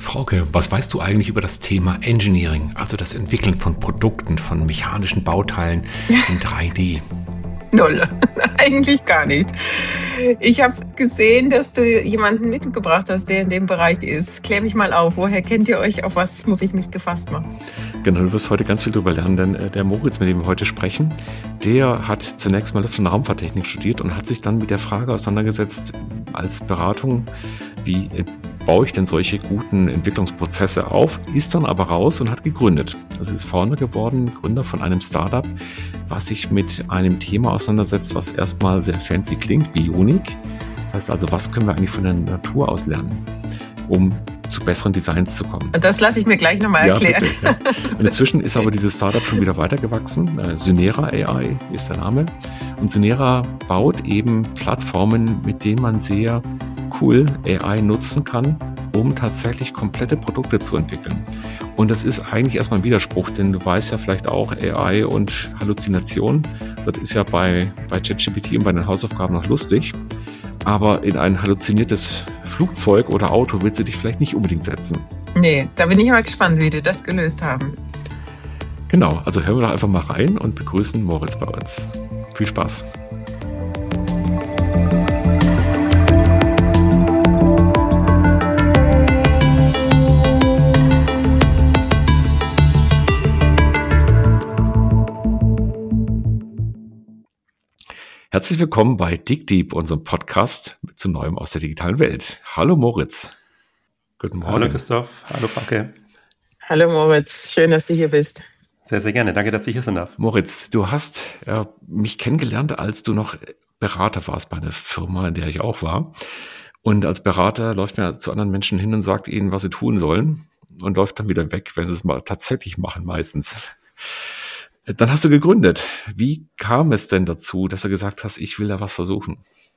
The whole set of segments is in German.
Frauke, was weißt du eigentlich über das Thema Engineering, also das Entwickeln von Produkten, von mechanischen Bauteilen in 3D? Null, eigentlich gar nicht. Ich habe gesehen, dass du jemanden mitgebracht hast, der in dem Bereich ist. Klär mich mal auf, woher kennt ihr euch, auf was muss ich mich gefasst machen? Genau, du wirst heute ganz viel darüber lernen, denn der Moritz, mit dem wir heute sprechen, der hat zunächst mal Luft- und Raumfahrttechnik studiert und hat sich dann mit der Frage auseinandergesetzt, als Beratung, wie baue ich denn solche guten Entwicklungsprozesse auf, ist dann aber raus und hat gegründet. Also ist Founder geworden, Gründer von einem Startup, was sich mit einem Thema auseinandersetzt, was erstmal sehr fancy klingt, Bionik. Das heißt also, was können wir eigentlich von der Natur aus lernen, um zu besseren Designs zu kommen. Das lasse ich mir gleich nochmal erklären. Bitte, ja. Und inzwischen ist aber dieses Startup schon wieder weitergewachsen. Synera AI ist der Name. Und Synera baut eben Plattformen, mit denen man sehr cool AI nutzen kann, um tatsächlich komplette Produkte zu entwickeln. Und das ist eigentlich erstmal ein Widerspruch, denn du weißt ja vielleicht auch, AI und Halluzination, das ist ja bei ChatGPT und bei den Hausaufgaben noch lustig. Aber in ein halluziniertes Flugzeug oder Auto willst du dich vielleicht nicht unbedingt setzen. Nee, da bin ich mal gespannt, wie die das gelöst haben. Genau, also hören wir doch einfach mal rein und begrüßen Moritz bei uns. Viel Spaß. Herzlich willkommen bei Dig Deep, unserem Podcast zu Neuem aus der digitalen Welt. Hallo Moritz. Guten Morgen. Hallo Christoph. Hallo Frauke. Hallo Moritz, schön, dass du hier bist. Sehr, sehr gerne. Danke, dass ich hier sein darf. Moritz, du hast mich kennengelernt, als du noch Berater warst bei einer Firma, in der ich auch war. Und als Berater läuft man zu anderen Menschen hin und sagt ihnen, was sie tun sollen und läuft dann wieder weg, wenn sie es mal tatsächlich machen meistens. Dann hast du gegründet. Wie kam es denn dazu, dass du gesagt hast, ich will da was versuchen?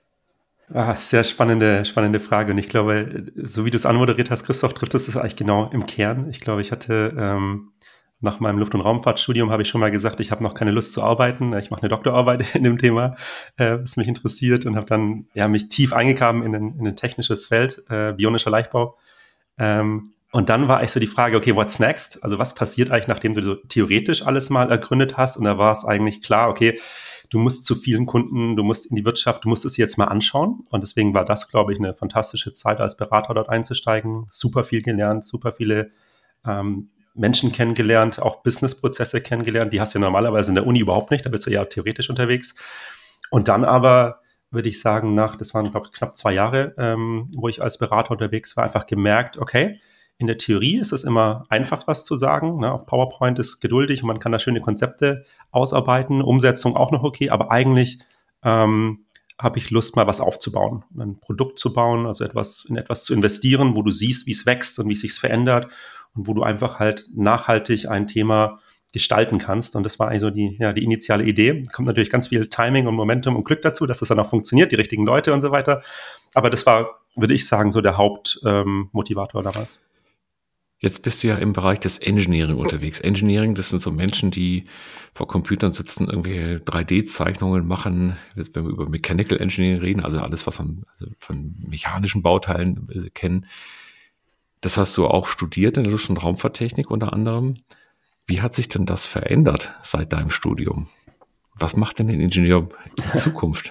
Sehr spannende Frage. Und ich glaube, so wie du es anmoderiert hast, Christoph, trifft es das eigentlich genau im Kern. Ich glaube, ich hatte nach meinem Luft- und Raumfahrtstudium habe ich schon mal gesagt, ich habe noch keine Lust zu arbeiten. Ich mache eine Doktorarbeit in dem Thema, was mich interessiert, und habe dann mich tief eingegraben in ein technisches Feld, bionischer Leichtbau. Und dann war eigentlich so die Frage, okay, what's next? Also was passiert eigentlich, nachdem du so theoretisch alles mal ergründet hast? Und da war es eigentlich klar, okay, du musst zu vielen Kunden, du musst in die Wirtschaft, du musst es jetzt mal anschauen. Und deswegen war das, glaube ich, eine fantastische Zeit, als Berater dort einzusteigen. Super viel gelernt, super viele Menschen kennengelernt, auch Businessprozesse kennengelernt. Die hast du ja normalerweise in der Uni überhaupt nicht, da bist du ja theoretisch unterwegs. Und dann aber, würde ich sagen, das waren, glaube ich, knapp 2 Jahre, wo ich als Berater unterwegs war, einfach gemerkt, okay, in der Theorie ist es immer einfach, was zu sagen. Ne? Auf PowerPoint ist geduldig und man kann da schöne Konzepte ausarbeiten. Umsetzung auch noch okay, aber eigentlich habe ich Lust, mal was aufzubauen, ein Produkt zu bauen, also in etwas zu investieren, wo du siehst, wie es wächst und wie es sich verändert und wo du einfach halt nachhaltig ein Thema gestalten kannst. Und das war also die initiale Idee. Kommt natürlich ganz viel Timing und Momentum und Glück dazu, dass das dann auch funktioniert, die richtigen Leute und so weiter. Aber das war, würde ich sagen, so der Hauptmotivator damals. Jetzt bist du ja im Bereich des Engineering unterwegs. Engineering, das sind so Menschen, die vor Computern sitzen, irgendwelche 3D-Zeichnungen machen. Jetzt, wenn wir über Mechanical Engineering reden, also alles, was man von mechanischen Bauteilen kennen. Das hast du auch studiert in der Luft- und Raumfahrttechnik unter anderem. Wie hat sich denn das verändert seit deinem Studium? Was macht denn ein Ingenieur in Zukunft?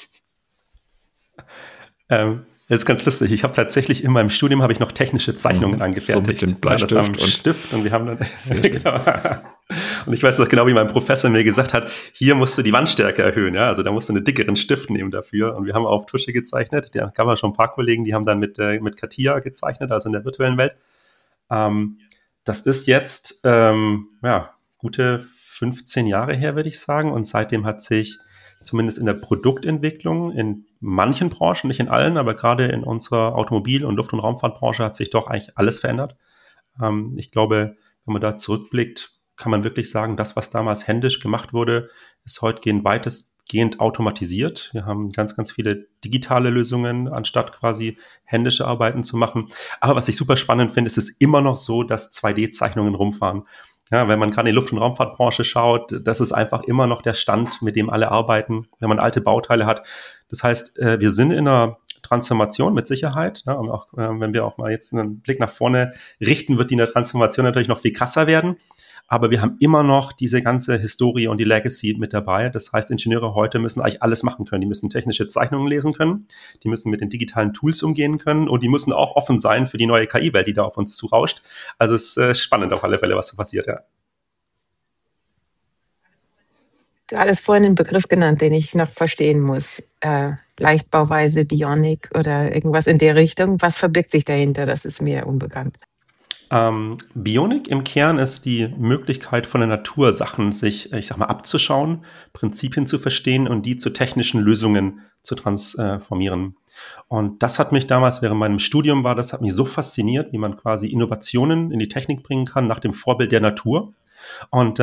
Das ist ganz lustig. Ich habe tatsächlich in meinem Studium noch technische Zeichnungen angefertigt. So mit dem Bleistift das war ein Stift und wir haben dann genau. Und ich weiß noch genau, wie mein Professor mir gesagt hat, hier musst du die Wandstärke erhöhen, ja, also da musst du einen dickeren Stift nehmen dafür. Und wir haben auf Tusche gezeichnet. Da gab es schon ein paar Kollegen, die haben dann mit CATIA gezeichnet, also in der virtuellen Welt. Das ist jetzt gute 15 Jahre her, würde ich sagen. Und seitdem hat sich zumindest in der Produktentwicklung in manchen Branchen, nicht in allen, aber gerade in unserer Automobil- und Luft- und Raumfahrtbranche hat sich doch eigentlich alles verändert. Ich glaube, wenn man da zurückblickt, kann man wirklich sagen, das, was damals händisch gemacht wurde, ist heute weitestgehend automatisiert. Wir haben ganz, ganz viele digitale Lösungen, anstatt quasi händische Arbeiten zu machen. Aber was ich super spannend finde, ist es immer noch so, dass 2D-Zeichnungen rumfahren. Ja, wenn man gerade in die Luft- und Raumfahrtbranche schaut, das ist einfach immer noch der Stand, mit dem alle arbeiten, wenn man alte Bauteile hat. Das heißt, wir sind in einer Transformation mit Sicherheit. Ja, und auch wenn wir auch mal jetzt einen Blick nach vorne richten, wird die in der Transformation natürlich noch viel krasser werden. Aber wir haben immer noch diese ganze Historie und die Legacy mit dabei. Das heißt, Ingenieure heute müssen eigentlich alles machen können. Die müssen technische Zeichnungen lesen können, die müssen mit den digitalen Tools umgehen können und die müssen auch offen sein für die neue KI-Welt, die da auf uns zurauscht. Also es ist spannend auf alle Fälle, was so passiert, ja. Du hattest vorhin einen Begriff genannt, den ich noch verstehen muss. Leichtbauweise, Bionik oder irgendwas in der Richtung. Was verbirgt sich dahinter? Das ist mir unbekannt. Bionik im Kern ist die Möglichkeit von der Natur, Sachen sich, ich sag mal, abzuschauen, Prinzipien zu verstehen und die zu technischen Lösungen zu transformieren. Und das hat mich damals während meinem Studium das hat mich so fasziniert, wie man quasi Innovationen in die Technik bringen kann nach dem Vorbild der Natur. Und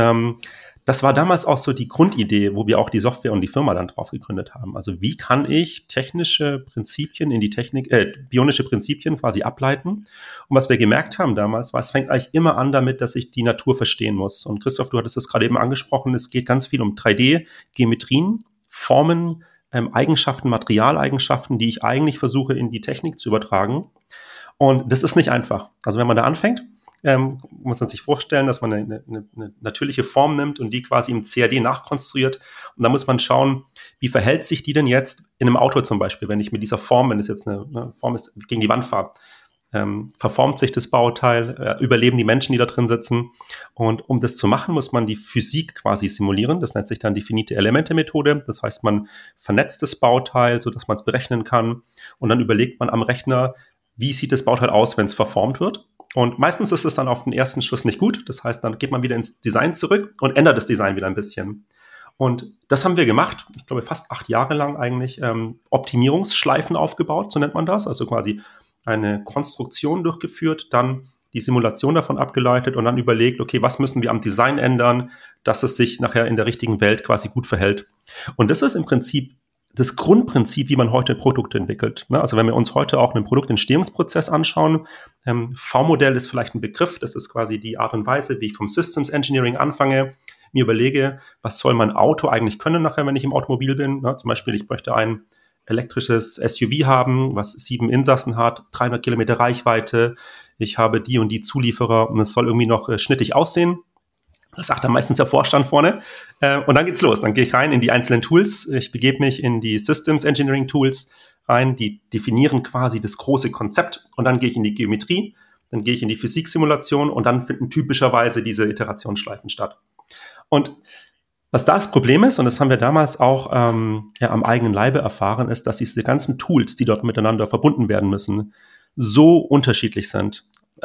das war damals auch so die Grundidee, wo wir auch die Software und die Firma dann drauf gegründet haben. Also wie kann ich technische Prinzipien in die Technik, bionische Prinzipien quasi ableiten? Und was wir gemerkt haben damals, war, es fängt eigentlich immer an damit, dass ich die Natur verstehen muss. Und Christoph, du hattest das gerade eben angesprochen, es geht ganz viel um 3D, Geometrien, Formen, Eigenschaften, Materialeigenschaften, die ich eigentlich versuche in die Technik zu übertragen. Und das ist nicht einfach. Also wenn man da anfängt, muss man sich vorstellen, dass man eine natürliche Form nimmt und die quasi im CAD nachkonstruiert. Und da muss man schauen, wie verhält sich die denn jetzt in einem Auto zum Beispiel, wenn ich mit dieser Form, wenn es jetzt eine Form ist, gegen die Wand fahre, verformt sich das Bauteil, überleben die Menschen, die da drin sitzen. Und um das zu machen, muss man die Physik quasi simulieren. Das nennt sich dann die Finite-Elemente-Methode. Das heißt, man vernetzt das Bauteil, sodass man es berechnen kann. Und dann überlegt man am Rechner, wie sieht das Bauteil aus, wenn es verformt wird. Und meistens ist es dann auf den ersten Schuss nicht gut. Das heißt, dann geht man wieder ins Design zurück und ändert das Design wieder ein bisschen. Und das haben wir gemacht, ich glaube fast 8 Jahre lang eigentlich, Optimierungsschleifen aufgebaut, so nennt man das. Also quasi eine Konstruktion durchgeführt, dann die Simulation davon abgeleitet und dann überlegt, okay, was müssen wir am Design ändern, dass es sich nachher in der richtigen Welt quasi gut verhält. Und das ist im Prinzip das Grundprinzip, wie man heute Produkte entwickelt. Also wenn wir uns heute auch einen Produktentstehungsprozess anschauen, V-Modell ist vielleicht ein Begriff, das ist quasi die Art und Weise, wie ich vom Systems Engineering anfange, mir überlege, was soll mein Auto eigentlich können nachher, wenn ich im Automobil bin. Zum Beispiel, ich möchte ein elektrisches SUV haben, was 7 Insassen hat, 300 Kilometer Reichweite, ich habe die und die Zulieferer und es soll irgendwie noch schnittig aussehen. Das sagt dann meistens der Vorstand vorne. Und dann geht's los. Dann gehe ich rein in die einzelnen Tools. Ich begebe mich in die Systems Engineering Tools rein. Die definieren quasi das große Konzept. Und dann gehe ich in die Geometrie. Dann gehe ich in die Physiksimulation. Und dann finden typischerweise diese Iterationsschleifen statt. Und was da das Problem ist, und das haben wir damals auch am eigenen Leibe erfahren, ist, dass diese ganzen Tools, die dort miteinander verbunden werden müssen, so unterschiedlich sind.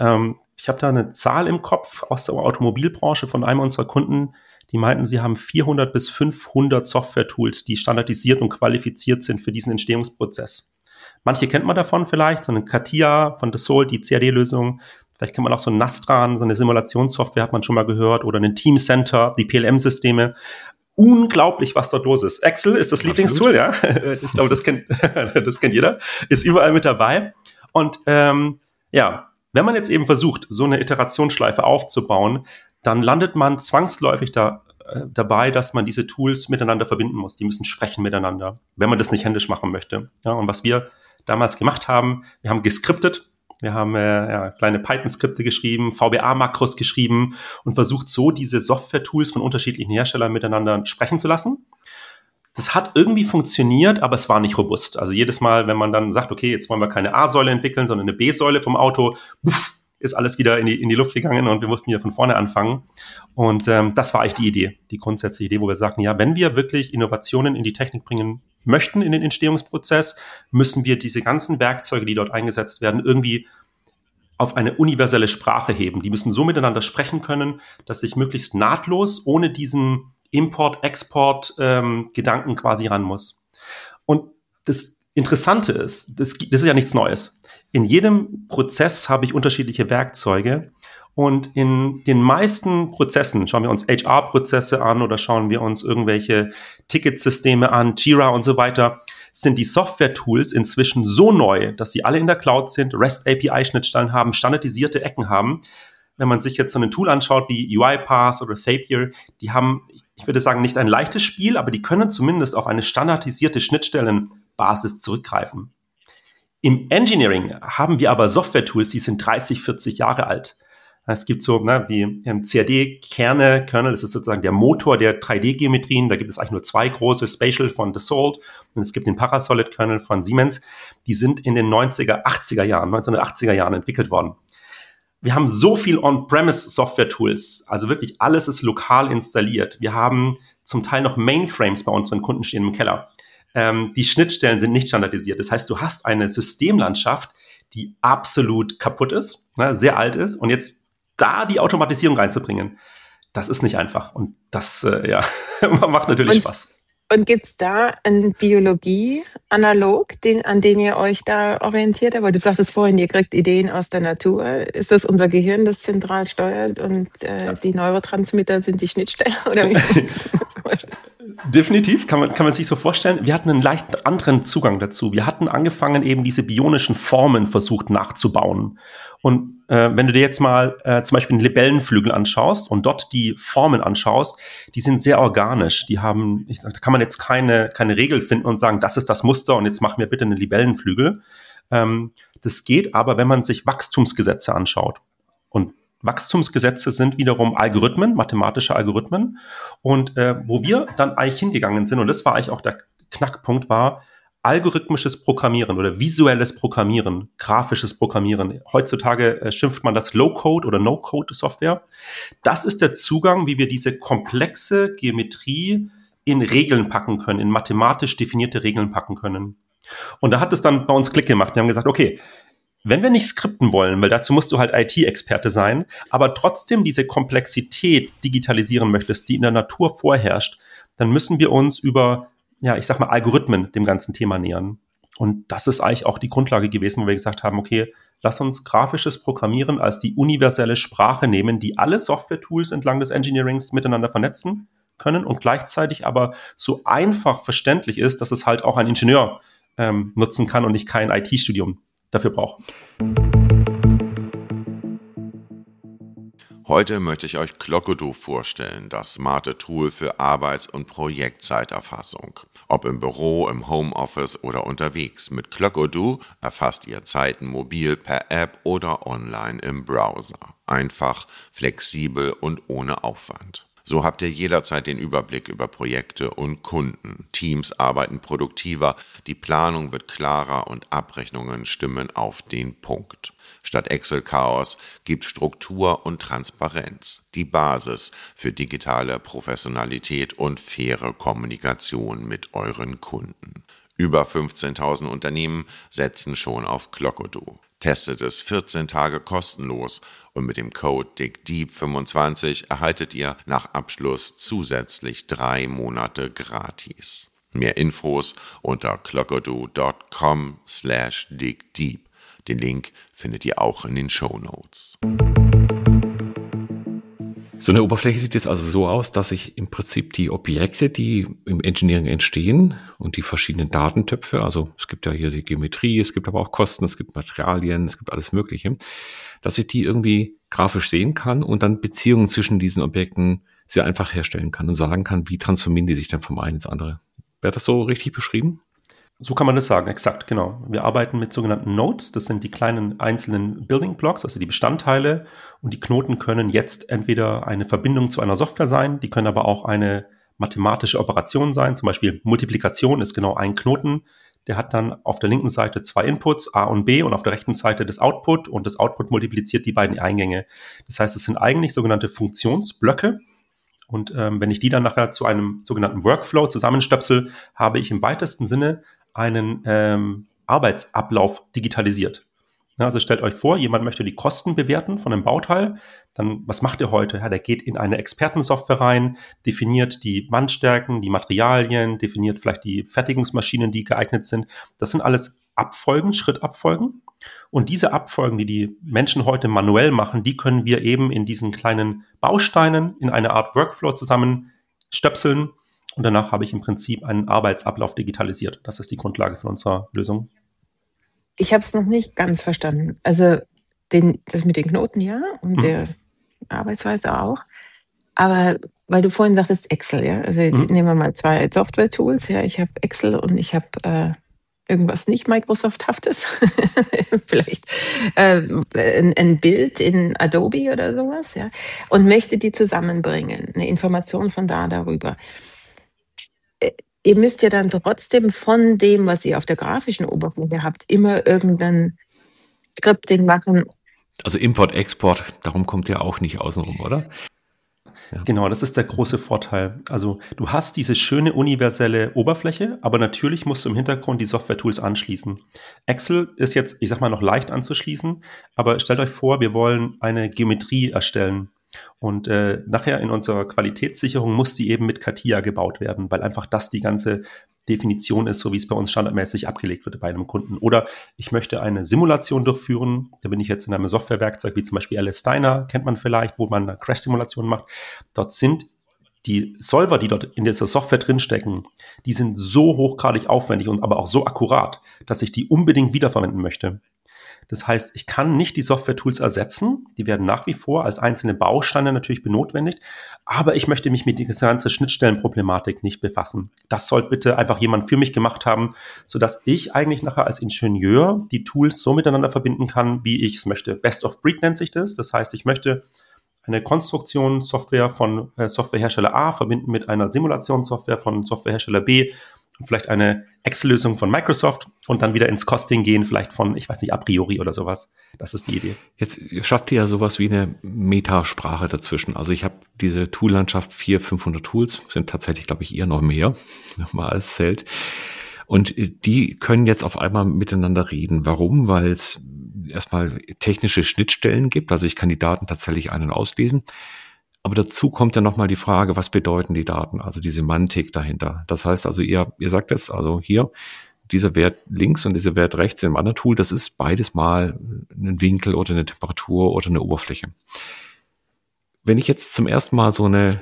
Ich habe da eine Zahl im Kopf aus der Automobilbranche von einem unserer Kunden, die meinten, sie haben 400 bis 500 Software-Tools, die standardisiert und qualifiziert sind für diesen Entstehungsprozess. Manche kennt man davon vielleicht, so eine CATIA von Dassault, die CAD-Lösung. Vielleicht kennt man auch so ein Nastran, so eine Simulationssoftware hat man schon mal gehört, oder ein Teamcenter, die PLM-Systeme. Unglaublich, was dort los ist. Excel ist das Lieblingstool, ja. Ich glaube, das kennt jeder. Ist überall mit dabei. Und wenn man jetzt eben versucht, so eine Iterationsschleife aufzubauen, dann landet man zwangsläufig dabei, dass man diese Tools miteinander verbinden muss. Die müssen sprechen miteinander, wenn man das nicht händisch machen möchte. Ja, und was wir damals gemacht haben, wir haben geskriptet, wir haben kleine Python-Skripte geschrieben, VBA-Makros geschrieben und versucht so diese Software-Tools von unterschiedlichen Herstellern miteinander sprechen zu lassen. Das hat irgendwie funktioniert, aber es war nicht robust. Also jedes Mal, wenn man dann sagt, okay, jetzt wollen wir keine A-Säule entwickeln, sondern eine B-Säule vom Auto, ist alles wieder in die Luft gegangen und wir mussten wieder von vorne anfangen. Und das war eigentlich die grundsätzliche Idee, wo wir sagten, ja, wenn wir wirklich Innovationen in die Technik bringen möchten, in den Entstehungsprozess, müssen wir diese ganzen Werkzeuge, die dort eingesetzt werden, irgendwie auf eine universelle Sprache heben. Die müssen so miteinander sprechen können, dass ich möglichst nahtlos ohne diesen Import-Export-Gedanken quasi ran muss. Und das Interessante ist, das ist ja nichts Neues. In jedem Prozess habe ich unterschiedliche Werkzeuge und in den meisten Prozessen, schauen wir uns HR-Prozesse an oder schauen wir uns irgendwelche Ticketsysteme an, Jira und so weiter, sind die Software-Tools inzwischen so neu, dass sie alle in der Cloud sind, REST-API-Schnittstellen haben, standardisierte Ecken haben. Wenn man sich jetzt so ein Tool anschaut wie UiPath oder Zapier, die haben, ich würde sagen, nicht ein leichtes Spiel, aber die können zumindest auf eine standardisierte Schnittstellenbasis zurückgreifen. Im Engineering haben wir aber Software-Tools, die sind 30, 40 Jahre alt. Es gibt so wie CAD-Kernel, das ist sozusagen der Motor der 3D-Geometrien. Da gibt es eigentlich nur 2 große, Spatial von Dassault und es gibt den Parasolid-Kernel von Siemens. Die sind in den 1980er Jahren entwickelt worden. Wir haben so viel On-Premise-Software-Tools, also wirklich alles ist lokal installiert. Wir haben zum Teil noch Mainframes bei unseren Kunden stehen im Keller. Die Schnittstellen sind nicht standardisiert. Das heißt, du hast eine Systemlandschaft, die absolut kaputt ist, sehr alt ist und jetzt da die Automatisierung reinzubringen, das ist nicht einfach. Und das macht natürlich Spaß. Und gibt es da ein Biologie-Analog, an den ihr euch da orientiert? Aber du sagtest vorhin, ihr kriegt Ideen aus der Natur. Ist das unser Gehirn, das zentral steuert und die Neurotransmitter sind die Schnittstelle? Oder wie Definitiv, kann man sich so vorstellen. Wir hatten einen leicht anderen Zugang dazu. Wir hatten angefangen, eben diese bionischen Formen versucht nachzubauen. Und wenn du dir jetzt mal zum Beispiel einen Libellenflügel anschaust und dort die Formen anschaust, die sind sehr organisch. Die haben, da kann man jetzt keine Regel finden und sagen, das ist das Muster und jetzt mach mir bitte einen Libellenflügel. Das geht aber, wenn man sich Wachstumsgesetze anschaut. Und Wachstumsgesetze sind wiederum Algorithmen, mathematische Algorithmen. Und wo wir dann eigentlich hingegangen sind, und das war eigentlich auch der Knackpunkt, war algorithmisches Programmieren oder visuelles Programmieren, grafisches Programmieren. Heutzutage schimpft man das Low-Code oder No-Code-Software. Das ist der Zugang, wie wir diese komplexe Geometrie in Regeln packen können, in mathematisch definierte Regeln packen können. Und da hat es dann bei uns Klick gemacht. Wir haben gesagt, okay, wenn wir nicht skripten wollen, weil dazu musst du halt IT-Experte sein, aber trotzdem diese Komplexität digitalisieren möchtest, die in der Natur vorherrscht, dann müssen wir uns über, Algorithmen dem ganzen Thema nähern. Und das ist eigentlich auch die Grundlage gewesen, wo wir gesagt haben, okay, lass uns grafisches Programmieren als die universelle Sprache nehmen, die alle Software-Tools entlang des Engineerings miteinander vernetzen können und gleichzeitig aber so einfach verständlich ist, dass es halt auch ein Ingenieur nutzen kann und nicht kein IT-Studium dafür braucht. Heute möchte ich euch Clockodo vorstellen, das smarte Tool für Arbeits- und Projektzeiterfassung. Ob im Büro, im Homeoffice oder unterwegs. Mit Clockodo erfasst ihr Zeiten mobil per App oder online im Browser. Einfach, flexibel und ohne Aufwand. So habt ihr jederzeit den Überblick über Projekte und Kunden. Teams arbeiten produktiver, die Planung wird klarer und Abrechnungen stimmen auf den Punkt. Statt Excel-Chaos gibt Struktur und Transparenz, die Basis für digitale Professionalität und faire Kommunikation mit euren Kunden. Über 15.000 Unternehmen setzen schon auf Clockodo. Testet es 14 Tage kostenlos und mit dem Code DIGDEEP25 erhaltet ihr nach Abschluss zusätzlich 3 Monate gratis. Mehr Infos unter clockodo.com/digdeep. Den Link findet ihr auch in den Shownotes. So eine Oberfläche sieht jetzt also so aus, dass ich im Prinzip die Objekte, die im Engineering entstehen und die verschiedenen Datentöpfe, also es gibt ja hier die Geometrie, es gibt aber auch Kosten, es gibt Materialien, es gibt alles Mögliche, dass ich die irgendwie grafisch sehen kann und dann Beziehungen zwischen diesen Objekten sehr einfach herstellen kann und sagen kann, wie transformieren die sich dann vom einen ins andere. Wäre das so richtig beschrieben? So kann man das sagen, exakt, genau. Wir arbeiten mit sogenannten Nodes, das sind die kleinen einzelnen Building Blocks, also die Bestandteile, und die Knoten können jetzt entweder eine Verbindung zu einer Software sein, die können aber auch eine mathematische Operation sein, zum Beispiel Multiplikation ist genau ein Knoten, der hat dann auf der linken Seite 2 Inputs, A und B, und auf der rechten Seite das Output, und das Output multipliziert die beiden Eingänge. Das heißt, es sind eigentlich sogenannte Funktionsblöcke. Und wenn ich die dann nachher zu einem sogenannten Workflow zusammenstöpsel, habe ich im weitesten Sinne einen Arbeitsablauf digitalisiert. Ja, also stellt euch vor, jemand möchte die Kosten bewerten von einem Bauteil. Dann, was macht er heute? Ja, der geht in eine Expertensoftware rein, definiert die Wandstärken, die Materialien, definiert vielleicht die Fertigungsmaschinen, die geeignet sind. Das sind alles Abfolgen, Schrittabfolgen. Und diese Abfolgen, die die Menschen heute manuell machen, die können wir eben in diesen kleinen Bausteinen in eine Art Workflow zusammenstöpseln. Und danach habe ich im Prinzip einen Arbeitsablauf digitalisiert. Das ist die Grundlage für unsere Lösung. Ich habe es noch nicht ganz verstanden. Also das mit den Knoten, ja, und der Arbeitsweise auch. Aber weil du vorhin sagtest Excel, ja, also nehmen wir mal 2 Software-Tools. Ja, ich habe Excel und ich habe irgendwas nicht Microsoft-haftes, vielleicht ein Bild in Adobe oder sowas, ja, und möchte die zusammenbringen, eine Information von darüber. Ihr müsst ja dann trotzdem von dem, was ihr auf der grafischen Oberfläche habt, immer irgendein Scripting machen. Also Import, Export, darum kommt ihr auch nicht außenrum, oder? Ja. Genau, das ist der große Vorteil. Also du hast diese schöne universelle Oberfläche, aber natürlich musst du im Hintergrund die Software-Tools anschließen. Excel ist jetzt, ich sag mal, noch leicht anzuschließen, aber stellt euch vor, wir wollen eine Geometrie erstellen. Und nachher in unserer Qualitätssicherung muss die eben mit CATIA gebaut werden, weil einfach das die ganze Definition ist, so wie es bei uns standardmäßig abgelegt wird bei einem Kunden. Oder ich möchte eine Simulation durchführen, da bin ich jetzt in einem Softwarewerkzeug wie zum Beispiel LS Steiner, kennt man vielleicht, wo man eine Crash-Simulation macht. Dort sind die Solver, die dort in dieser Software drinstecken, die sind so hochgradig aufwendig und aber auch so akkurat, dass ich die unbedingt wiederverwenden möchte. Das heißt, ich kann nicht die Software-Tools ersetzen. Die werden nach wie vor als einzelne Bausteine natürlich benotwendigt. Aber ich möchte mich mit dieser ganzen Schnittstellenproblematik nicht befassen. Das soll bitte einfach jemand für mich gemacht haben, sodass ich eigentlich nachher als Ingenieur die Tools so miteinander verbinden kann, wie ich es möchte. Best of Breed nennt sich das. Das heißt, ich möchte eine Konstruktionssoftware von Softwarehersteller A verbinden mit einer Simulationssoftware von Softwarehersteller B und vielleicht eine Excel-Lösung von Microsoft und dann wieder ins Costing gehen, vielleicht von, ich weiß nicht, a priori oder sowas. Das ist die Idee. Jetzt schafft ihr ja sowas wie eine Metasprache dazwischen. Also ich habe diese Tool-Landschaft 400-500 Tools, sind tatsächlich, glaube ich, eher noch mehr, nochmal als zählt. Und die können jetzt auf einmal miteinander reden. Warum? Weil es erstmal technische Schnittstellen gibt. Also ich kann die Daten tatsächlich ein- und auslesen. Aber dazu kommt ja nochmal die Frage, was bedeuten die Daten? Also die Semantik dahinter. Das heißt also, ihr sagt jetzt, also hier, dieser Wert links und dieser Wert rechts im anderen Tool, das ist beides mal ein Winkel oder eine Temperatur oder eine Oberfläche. Wenn ich jetzt zum ersten Mal so ein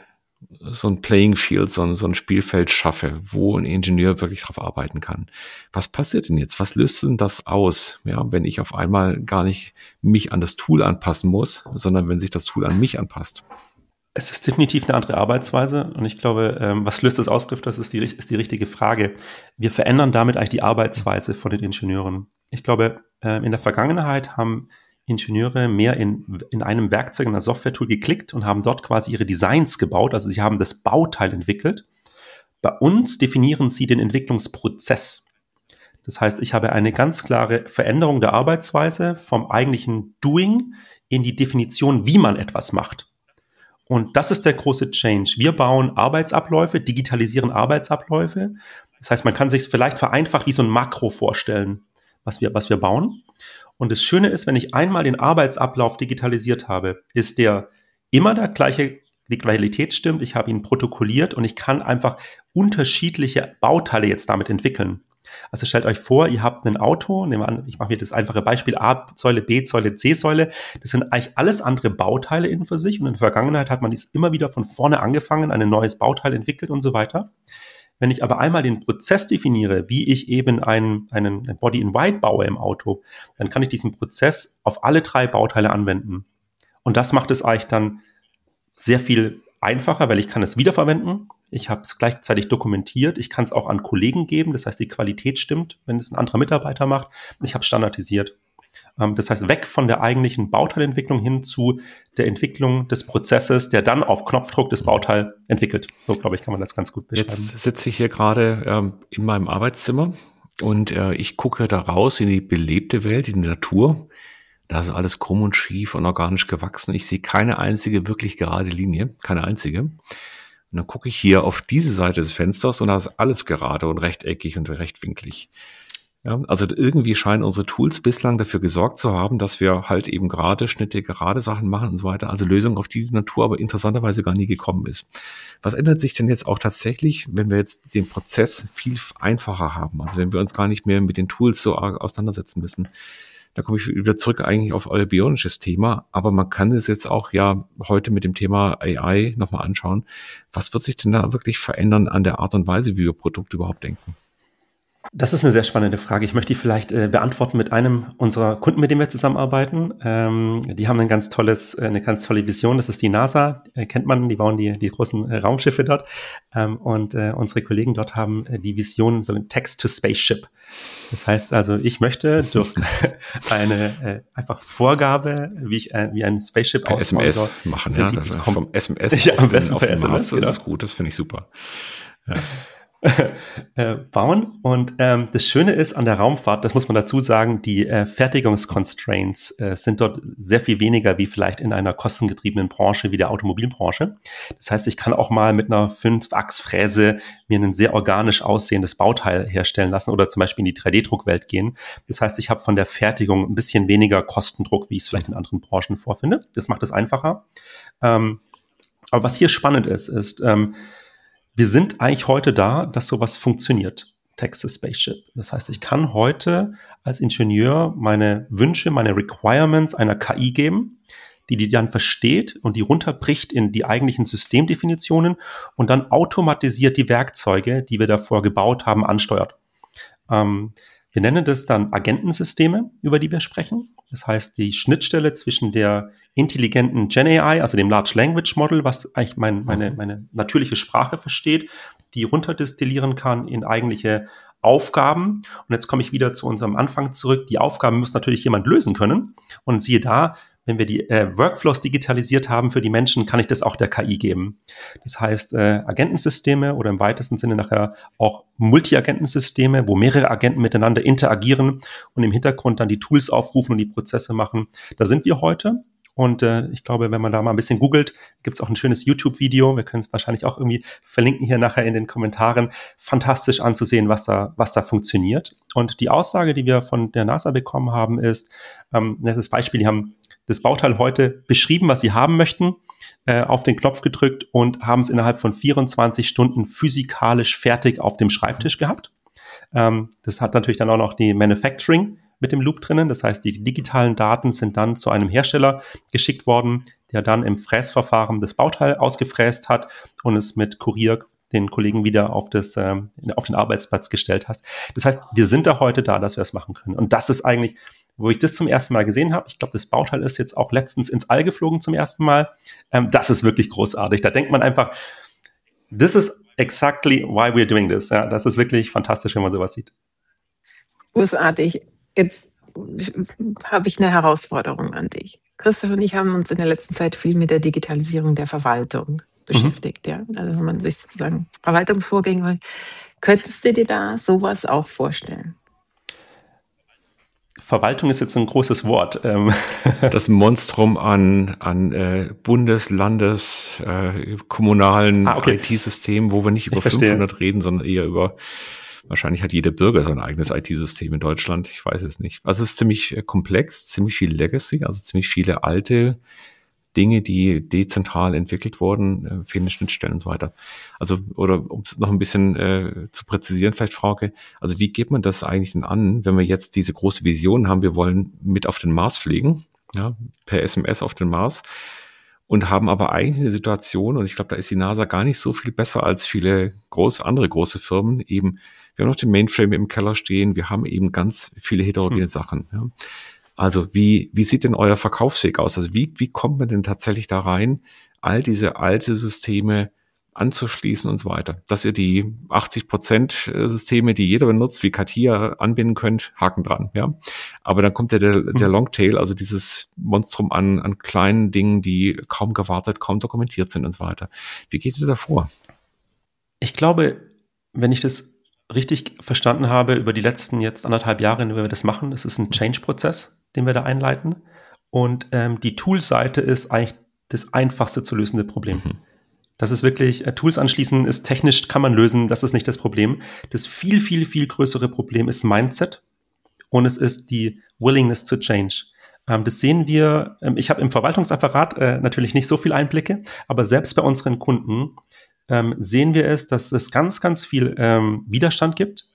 Playing Field, so ein Spielfeld schaffe, wo ein Ingenieur wirklich drauf arbeiten kann. Was passiert denn jetzt? Was löst denn das aus? Ja, wenn ich auf einmal gar nicht mich an das Tool anpassen muss, sondern wenn sich das Tool an mich anpasst? Es ist definitiv eine andere Arbeitsweise und ich glaube, was löst das aus, das ist die richtige Frage. Wir verändern damit eigentlich die Arbeitsweise von den Ingenieuren. Ich glaube, in der Vergangenheit haben Ingenieure mehr in einem Werkzeug, in einer Software-Tool geklickt und haben dort quasi ihre Designs gebaut. Also sie haben das Bauteil entwickelt. Bei uns definieren sie den Entwicklungsprozess. Das heißt, ich habe eine ganz klare Veränderung der Arbeitsweise vom eigentlichen Doing in die Definition, wie man etwas macht. Und das ist der große Change. Wir bauen Arbeitsabläufe, digitalisieren Arbeitsabläufe. Das heißt, man kann sich es vielleicht vereinfacht wie so ein Makro vorstellen, was wir bauen. Und das Schöne ist, wenn ich einmal den Arbeitsablauf digitalisiert habe, ist der immer der gleiche, die Qualität stimmt, ich habe ihn protokolliert und ich kann einfach unterschiedliche Bauteile jetzt damit entwickeln. Also stellt euch vor, ihr habt ein Auto, nehmen wir an, ich mache mir das einfache Beispiel, A-Säule, B-Säule, C-Säule. Das sind eigentlich alles andere Bauteile in für sich und in der Vergangenheit hat man dies immer wieder von vorne angefangen, ein neues Bauteil entwickelt und so weiter. Wenn ich aber einmal den Prozess definiere, wie ich eben einen Body-in-White baue im Auto, dann kann ich diesen Prozess auf alle 3 Bauteile anwenden. Und das macht es eigentlich dann sehr viel einfacher, weil ich kann es wiederverwenden. Ich habe es gleichzeitig dokumentiert. Ich kann es auch an Kollegen geben. Das heißt, die Qualität stimmt, wenn es ein anderer Mitarbeiter macht. Ich habe es standardisiert. Das heißt, weg von der eigentlichen Bauteilentwicklung hin zu der Entwicklung des Prozesses, der dann auf Knopfdruck das Bauteil entwickelt. So, glaube ich, kann man das ganz gut beschreiben. Jetzt sitze ich hier gerade in meinem Arbeitszimmer und ich gucke da raus in die belebte Welt, in die Natur. Da ist alles krumm und schief und organisch gewachsen. Ich sehe keine einzige wirklich gerade Linie, keine einzige. Und dann gucke ich hier auf diese Seite des Fensters und da ist alles gerade und rechteckig und rechtwinklig. Ja, also irgendwie scheinen unsere Tools bislang dafür gesorgt zu haben, dass wir halt eben gerade Schnitte, gerade Sachen machen und so weiter. Also Lösungen, auf die Natur aber interessanterweise gar nie gekommen ist. Was ändert sich denn jetzt auch tatsächlich, wenn wir jetzt den Prozess viel einfacher haben? Also wenn wir uns gar nicht mehr mit den Tools so arg auseinandersetzen müssen. Da komme ich wieder zurück eigentlich auf euer bionisches Thema, aber man kann es jetzt auch ja heute mit dem Thema AI nochmal anschauen. Was wird sich denn da wirklich verändern an der Art und Weise, wie wir Produkte überhaupt denken? Das ist eine sehr spannende Frage. Ich möchte die vielleicht beantworten mit einem unserer Kunden, mit dem wir zusammenarbeiten. Die haben eine ganz tolle Vision. Das ist die NASA. Kennt man, die bauen die großen Raumschiffe dort. Und unsere Kollegen dort haben die Vision, so ein Text-to-Spaceship. Das heißt also, ich möchte durch eine einfach Vorgabe, wie ein Spaceship per ausbauen SMS machen, ja. Vom SMS ja, am besten auf per den SMS, Mars, genau. das ist gut, das finde ich super. Ja. Bauen. Und das Schöne ist an der Raumfahrt, das muss man dazu sagen, die Fertigungsconstraints sind dort sehr viel weniger wie vielleicht in einer kostengetriebenen Branche wie der Automobilbranche. Das heißt, ich kann auch mal mit einer 5-Achs-Fräse mir ein sehr organisch aussehendes Bauteil herstellen lassen oder zum Beispiel in die 3D-Druckwelt gehen. Das heißt, ich habe von der Fertigung ein bisschen weniger Kostendruck, wie ich es vielleicht in anderen Branchen vorfinde. Das macht es einfacher. Aber was hier spannend ist, wir sind eigentlich heute da, dass sowas funktioniert, Text-to-Spaceship. Das heißt, ich kann heute als Ingenieur meine Wünsche, meine Requirements einer KI geben, die dann versteht und die runterbricht in die eigentlichen Systemdefinitionen und dann automatisiert die Werkzeuge, die wir davor gebaut haben, ansteuert. Wir nennen das dann Agentensysteme, über die wir sprechen. Das heißt, die Schnittstelle zwischen der intelligenten GenAI, also dem Large Language Model, was eigentlich meine natürliche Sprache versteht, die runterdestillieren kann in eigentliche Aufgaben. Und jetzt komme ich wieder zu unserem Anfang zurück. Die Aufgaben muss natürlich jemand lösen können. Und siehe da, wenn wir die Workflows digitalisiert haben für die Menschen, kann ich das auch der KI geben. Das heißt, Agentensysteme oder im weitesten Sinne nachher auch Multi-Agentensysteme, wo mehrere Agenten miteinander interagieren und im Hintergrund dann die Tools aufrufen und die Prozesse machen. Da sind wir heute. Und ich glaube, wenn man da mal ein bisschen googelt, gibt es auch ein schönes YouTube-Video. Wir können es wahrscheinlich auch irgendwie verlinken hier nachher in den Kommentaren. Fantastisch anzusehen, was da funktioniert. Und die Aussage, die wir von der NASA bekommen haben, ist, das Beispiel, die haben das Bauteil heute beschrieben, was sie haben möchten, auf den Knopf gedrückt und haben es innerhalb von 24 Stunden physikalisch fertig auf dem Schreibtisch gehabt. Das hat natürlich dann auch noch die Manufacturing mit dem Loop drinnen. Das heißt, die digitalen Daten sind dann zu einem Hersteller geschickt worden, der dann im Fräsverfahren das Bauteil ausgefräst hat und es mit Kurier den Kollegen wieder auf den Arbeitsplatz gestellt hast. Das heißt, wir sind da heute da, dass wir es machen können. Und das ist eigentlich, wo ich das zum ersten Mal gesehen habe. Ich glaube, das Bauteil ist jetzt auch letztens ins All geflogen zum ersten Mal. Das ist wirklich großartig. Da denkt man einfach, this is exactly why we're doing this. Ja, das ist wirklich fantastisch, wenn man sowas sieht. Großartig. Jetzt habe ich eine Herausforderung an dich. Christoph und ich haben uns in der letzten Zeit viel mit der Digitalisierung der Verwaltung beschäftigt. Ja? Also wenn man sich sozusagen Verwaltungsvorgänge, könntest du dir da sowas auch vorstellen? Verwaltung ist jetzt ein großes Wort. Das Monstrum an Bundes-, Landes-, kommunalen IT-Systemen, wo wir nicht über 500 reden, sondern eher über, wahrscheinlich hat jeder Bürger sein eigenes IT-System in Deutschland, ich weiß es nicht. Also es ist ziemlich komplex, ziemlich viel Legacy, also ziemlich viele alte Dinge, die dezentral entwickelt wurden, fehlende Schnittstellen und so weiter. Also, oder um es noch ein bisschen zu präzisieren, vielleicht Frauke, also wie geht man das eigentlich denn an, wenn wir jetzt diese große Vision haben, wir wollen mit auf den Mars fliegen, ja, per SMS auf den Mars, und haben aber eigentlich eine Situation, und ich glaube, da ist die NASA gar nicht so viel besser als viele andere große Firmen, eben, wir haben noch den Mainframe im Keller stehen, wir haben eben ganz viele heterogene Sachen, ja. Also wie sieht denn euer Verkaufsweg aus? Also wie kommt man denn tatsächlich da rein, all diese alte Systeme anzuschließen und so weiter? Dass ihr die 80% Systeme, die jeder benutzt, wie CATIA anbinden könnt, Haken dran, ja. Aber dann kommt der Longtail, also dieses Monstrum an kleinen Dingen, die kaum gewartet, kaum dokumentiert sind und so weiter. Wie geht ihr da vor? Ich glaube, wenn ich das richtig verstanden habe, über die letzten jetzt 1,5 Jahre, in denen wir das machen, das ist ein Change-Prozess, den wir da einleiten. Und die Tool-Seite ist eigentlich das einfachste zu lösende Problem. Das ist wirklich, Tools anschließen ist technisch, kann man lösen, das ist nicht das Problem. Das viel, viel, viel größere Problem ist Mindset und es ist die Willingness to change. Das sehen wir, ich habe im Verwaltungsapparat natürlich nicht so viel Einblicke, aber selbst bei unseren Kunden sehen wir es, dass es ganz, ganz viel Widerstand gibt.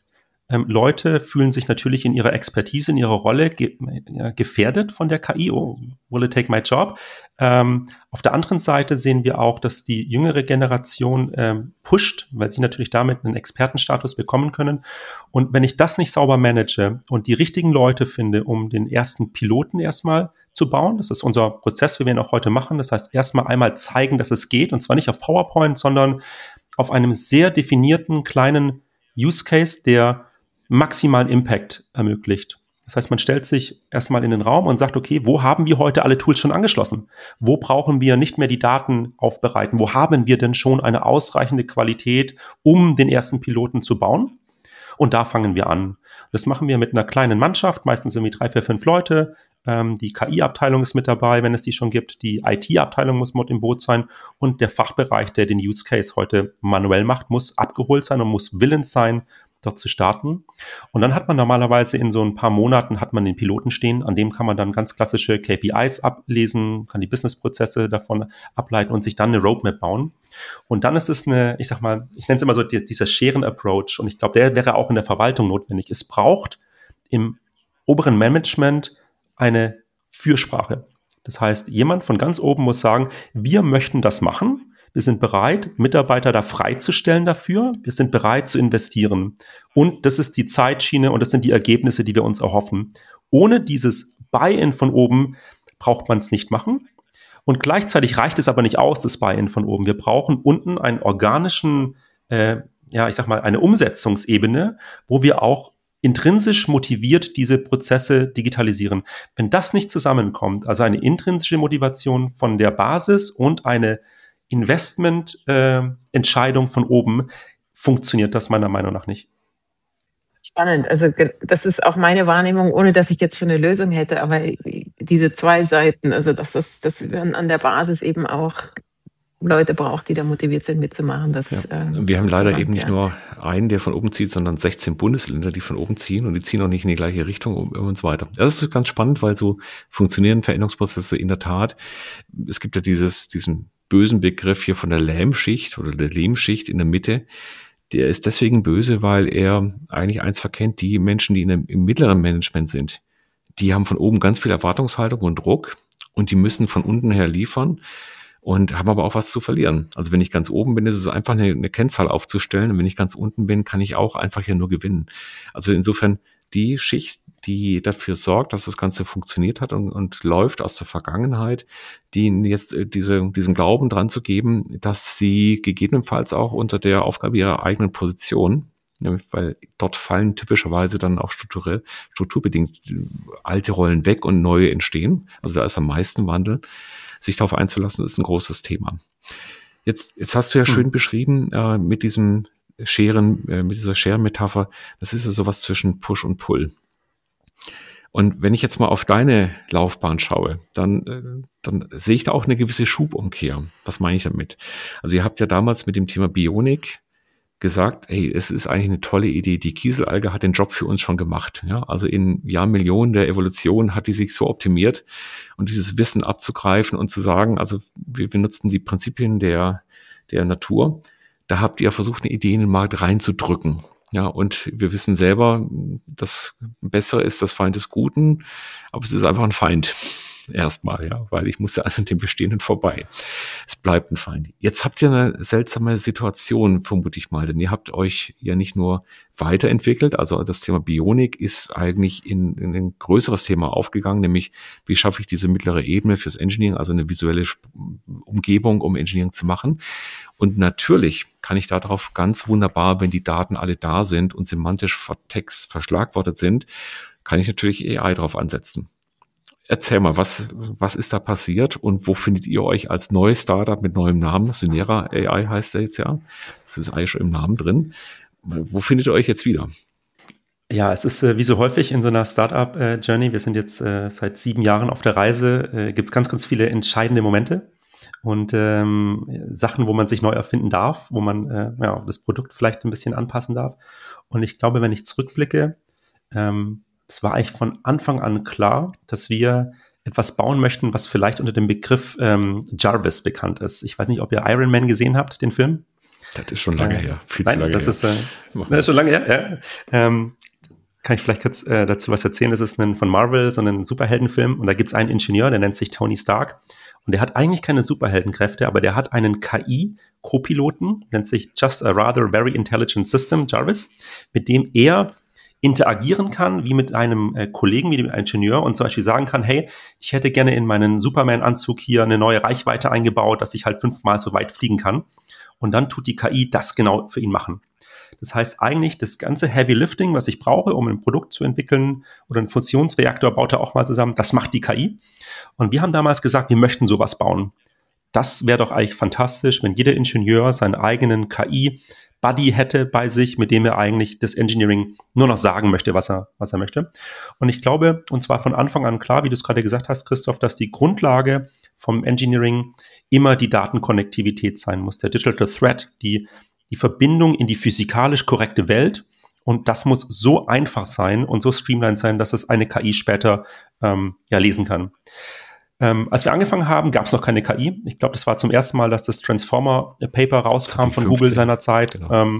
Leute fühlen sich natürlich in ihrer Expertise, in ihrer Rolle gefährdet von der KI. Oh, will it take my job? Auf der anderen Seite sehen wir auch, dass die jüngere Generation pusht, weil sie natürlich damit einen Expertenstatus bekommen können. Und wenn ich das nicht sauber manage und die richtigen Leute finde, um den ersten Piloten erstmal zu bauen, das ist unser Prozess, wie wir ihn auch heute machen. Das heißt, erstmal einmal zeigen, dass es geht, und zwar nicht auf PowerPoint, sondern auf einem sehr definierten kleinen Use Case, der maximalen Impact ermöglicht. Das heißt, man stellt sich erstmal in den Raum und sagt, okay, wo haben wir heute alle Tools schon angeschlossen? Wo brauchen wir nicht mehr die Daten aufbereiten? Wo haben wir denn schon eine ausreichende Qualität, um den ersten Piloten zu bauen? Und da fangen wir an. Das machen wir mit einer kleinen Mannschaft, meistens irgendwie 3, 4, 5 Leute. Die KI-Abteilung ist mit dabei, wenn es die schon gibt. Die IT-Abteilung muss mit im Boot sein. Und der Fachbereich, der den Use Case heute manuell macht, muss abgeholt sein und muss willens sein, dort zu starten. Und dann hat man normalerweise in so ein paar Monaten hat man den Piloten stehen, an dem kann man dann ganz klassische KPIs ablesen, kann die Businessprozesse davon ableiten und sich dann eine Roadmap bauen. Und dann ist es eine, ich sag mal, ich nenne es immer so dieser Scheren-Approach, und ich glaube, der wäre auch in der Verwaltung notwendig. Es braucht im oberen Management eine Fürsprache. Das heißt, jemand von ganz oben muss sagen, wir möchten das machen. Wir sind bereit, Mitarbeiter da freizustellen dafür. Wir sind bereit zu investieren. Und das ist die Zeitschiene und das sind die Ergebnisse, die wir uns erhoffen. Ohne dieses Buy-in von oben braucht man es nicht machen. Und gleichzeitig reicht es aber nicht aus, das Buy-in von oben. Wir brauchen unten einen organischen, eine Umsetzungsebene, wo wir auch intrinsisch motiviert diese Prozesse digitalisieren. Wenn das nicht zusammenkommt, also eine intrinsische Motivation von der Basis und eine Investment-Entscheidung von oben, funktioniert das meiner Meinung nach nicht. Spannend. Also das ist auch meine Wahrnehmung, ohne dass ich jetzt schon eine Lösung hätte, aber diese zwei Seiten, also dass man an der Basis eben auch Leute braucht, die da motiviert sind mitzumachen. Wir haben leider eben nicht nur einen, der von oben zieht, sondern 16 Bundesländer, die von oben ziehen, und die ziehen auch nicht in die gleiche Richtung und so weiter. Das ist ganz spannend, weil so funktionieren Veränderungsprozesse in der Tat. Es gibt ja diesen bösen Begriff hier von der Lähmschicht oder der Lehmschicht in der Mitte. Der ist deswegen böse, weil er eigentlich eins verkennt: die Menschen, die im mittleren Management sind, die haben von oben ganz viel Erwartungshaltung und Druck, und die müssen von unten her liefern und haben aber auch was zu verlieren. Also wenn ich ganz oben bin, ist es einfach eine Kennzahl aufzustellen, und wenn ich ganz unten bin, kann ich auch einfach hier nur gewinnen. Also insofern die Schicht, die dafür sorgt, dass das Ganze funktioniert hat und läuft aus der Vergangenheit, die jetzt diesen Glauben dran zu geben, dass sie gegebenenfalls auch unter der Aufgabe ihrer eigenen Position, weil dort fallen typischerweise dann auch strukturbedingt alte Rollen weg und neue entstehen. Also da ist am meisten Wandel. Sich darauf einzulassen, ist ein großes Thema. Jetzt hast du ja schön beschrieben mit dieser Scherenmetapher, das ist ja sowas zwischen Push und Pull. Und wenn ich jetzt mal auf deine Laufbahn schaue, dann sehe ich da auch eine gewisse Schubumkehr. Was meine ich damit? Also ihr habt ja damals mit dem Thema Bionik gesagt, hey, es ist eigentlich eine tolle Idee. Die Kieselalge hat den Job für uns schon gemacht. Ja, also in Jahrmillionen der Evolution hat die sich so optimiert, und dieses Wissen abzugreifen und zu sagen, also wir benutzen die Prinzipien der Natur. Da habt ihr versucht, eine Idee in den Markt reinzudrücken. Ja, und wir wissen selber, das Bessere ist das Feind des Guten, aber es ist einfach ein Feind. Erstmal, ja, weil ich muss ja an dem Bestehenden vorbei. Es bleibt ein Feind. Jetzt habt ihr eine seltsame Situation, vermute ich mal, denn ihr habt euch ja nicht nur weiterentwickelt, also das Thema Bionik ist eigentlich in ein größeres Thema aufgegangen, nämlich wie schaffe ich diese mittlere Ebene fürs Engineering, also eine visuelle Umgebung, um Engineering zu machen. Und natürlich kann ich darauf ganz wunderbar, wenn die Daten alle da sind und semantisch verschlagwortet sind, kann ich natürlich AI drauf ansetzen. Erzähl mal, was ist da passiert und wo findet ihr euch als neues Startup mit neuem Namen? Synera AI heißt der jetzt ja. Das ist eigentlich schon im Namen drin. Wo findet ihr euch jetzt wieder? Ja, es ist wie so häufig in so einer Startup-Journey. Wir sind jetzt seit 7 Jahren auf der Reise. Gibt es ganz, ganz viele entscheidende Momente und Sachen, wo man sich neu erfinden darf, wo man das Produkt vielleicht ein bisschen anpassen darf. Und ich glaube, wenn ich zurückblicke, es war eigentlich von Anfang an klar, dass wir etwas bauen möchten, was vielleicht unter dem Begriff Jarvis bekannt ist. Ich weiß nicht, ob ihr Iron Man gesehen habt, den Film. Das ist schon lange her. Viel zu lange her. Das ist schon lange her. Ja. Kann ich vielleicht kurz dazu was erzählen? Das ist von Marvel, so ein Superheldenfilm. Und da gibt es einen Ingenieur, der nennt sich Tony Stark. Und der hat eigentlich keine Superheldenkräfte, aber der hat einen KI-Copiloten, nennt sich Just a Rather Very Intelligent System, Jarvis, mit dem er interagieren kann, wie mit einem Kollegen, wie dem Ingenieur, und zum Beispiel sagen kann, hey, ich hätte gerne in meinen Superman-Anzug hier eine neue Reichweite eingebaut, dass ich halt 5-mal so weit fliegen kann. Und dann tut die KI das genau für ihn machen. Das heißt eigentlich, das ganze Heavy Lifting, was ich brauche, um ein Produkt zu entwickeln oder einen Fusionsreaktor, baut er auch mal zusammen, das macht die KI. Und wir haben damals gesagt, wir möchten sowas bauen. Das wäre doch eigentlich fantastisch, wenn jeder Ingenieur seinen eigenen KI-Buddy hätte bei sich, mit dem er eigentlich das Engineering nur noch sagen möchte, was er möchte. Und ich glaube, und zwar von Anfang an klar, wie du es gerade gesagt hast, Christoph, dass die Grundlage vom Engineering immer die Datenkonnektivität sein muss, der Digital Thread, die Verbindung in die physikalisch korrekte Welt. Und das muss so einfach sein und so streamlined sein, dass es eine KI später lesen kann. Als wir angefangen haben, gab es noch keine KI. Ich glaube, das war zum ersten Mal, dass das Transformer-Paper rauskam von Google seinerzeit.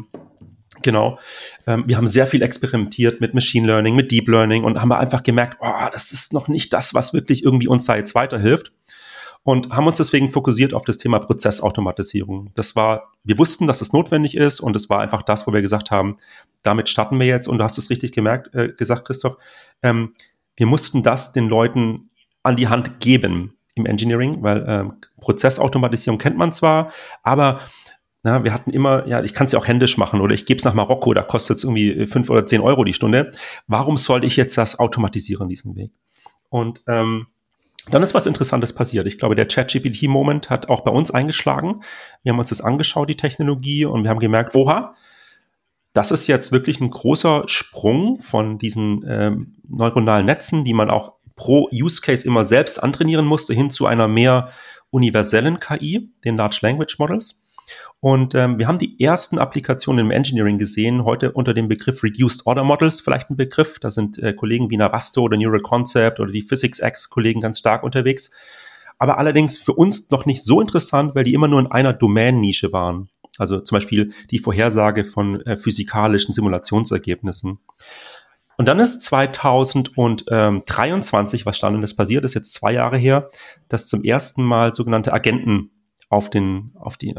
Genau. Wir haben sehr viel experimentiert mit Machine Learning, mit Deep Learning und haben einfach gemerkt, das ist noch nicht das, was wirklich irgendwie uns da jetzt weiterhilft. Und haben uns deswegen fokussiert auf das Thema Prozessautomatisierung. Wir wussten, dass es notwendig ist und es war einfach das, wo wir gesagt haben, damit starten wir jetzt. Und du hast es richtig gesagt, Christoph, wir mussten das den Leuten an die Hand geben im Engineering, weil Prozessautomatisierung kennt man zwar, aber wir hatten immer, ich kann es ja auch händisch machen oder ich gebe es nach Marokko, da kostet es irgendwie 5 oder 10 Euro die Stunde. Warum sollte ich jetzt das automatisieren, diesen Weg? Und dann ist was Interessantes passiert. Ich glaube, der ChatGPT-Moment hat auch bei uns eingeschlagen. Wir haben uns das angeschaut, die Technologie, und wir haben gemerkt, das ist jetzt wirklich ein großer Sprung von diesen neuronalen Netzen, die man auch pro Use Case immer selbst antrainieren musste, hin zu einer mehr universellen KI, den Large Language Models. Und wir haben die ersten Applikationen im Engineering gesehen, heute unter dem Begriff Reduced Order Models, vielleicht ein Begriff. Da sind Kollegen wie Navasto oder Neural Concept oder die PhysicsX-Kollegen ganz stark unterwegs. Aber allerdings für uns noch nicht so interessant, weil die immer nur in einer Domain-Nische waren. Also zum Beispiel die Vorhersage von physikalischen Simulationsergebnissen. Und dann ist 2023 was Spannendes passiert, das ist jetzt 2 Jahre her, dass zum ersten Mal sogenannte Agenten auf den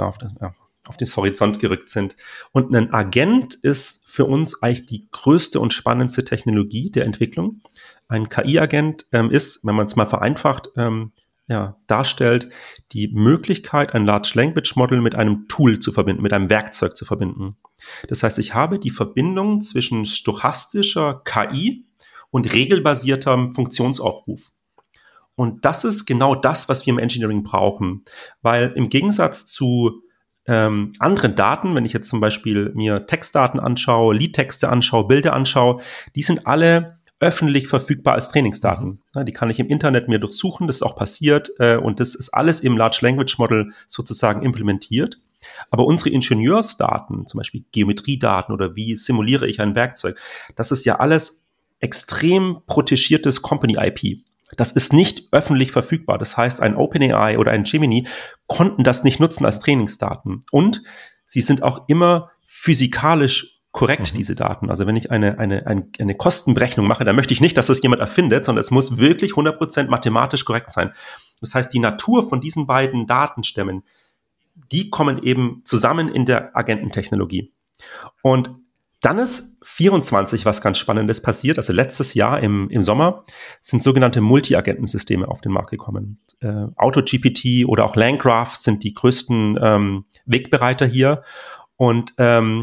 Horizont gerückt sind. Und ein Agent ist für uns eigentlich die größte und spannendste Technologie der Entwicklung. Ein KI-Agent ist, wenn man es mal vereinfacht darstellt, die Möglichkeit, ein Large Language Model mit einem Tool zu verbinden, mit einem Werkzeug zu verbinden. Das heißt, ich habe die Verbindung zwischen stochastischer KI und regelbasiertem Funktionsaufruf. Und das ist genau das, was wir im Engineering brauchen. Weil im Gegensatz zu anderen Daten, wenn ich jetzt zum Beispiel mir Textdaten anschaue, Liedtexte anschaue, Bilder anschaue, die sind alle öffentlich verfügbar als Trainingsdaten. Ja, die kann ich im Internet mir durchsuchen, das ist auch passiert und das ist alles im Large Language Model sozusagen implementiert. Aber unsere Ingenieursdaten, zum Beispiel Geometriedaten oder wie simuliere ich ein Werkzeug, das ist ja alles extrem protegiertes Company-IP. Das ist nicht öffentlich verfügbar. Das heißt, ein OpenAI oder ein Gemini konnten das nicht nutzen als Trainingsdaten. Und sie sind auch immer physikalisch korrekt, diese Daten. Also wenn ich eine Kostenberechnung mache, dann möchte ich nicht, dass das jemand erfindet, sondern es muss wirklich 100% mathematisch korrekt sein. Das heißt, die Natur von diesen beiden Datenstämmen, die kommen eben zusammen in der Agententechnologie. Und dann ist 24 was ganz Spannendes passiert. Also letztes Jahr im Sommer sind sogenannte Multi-Agentensysteme auf den Markt gekommen. AutoGPT oder auch LangGraph sind die größten Wegbereiter hier. Und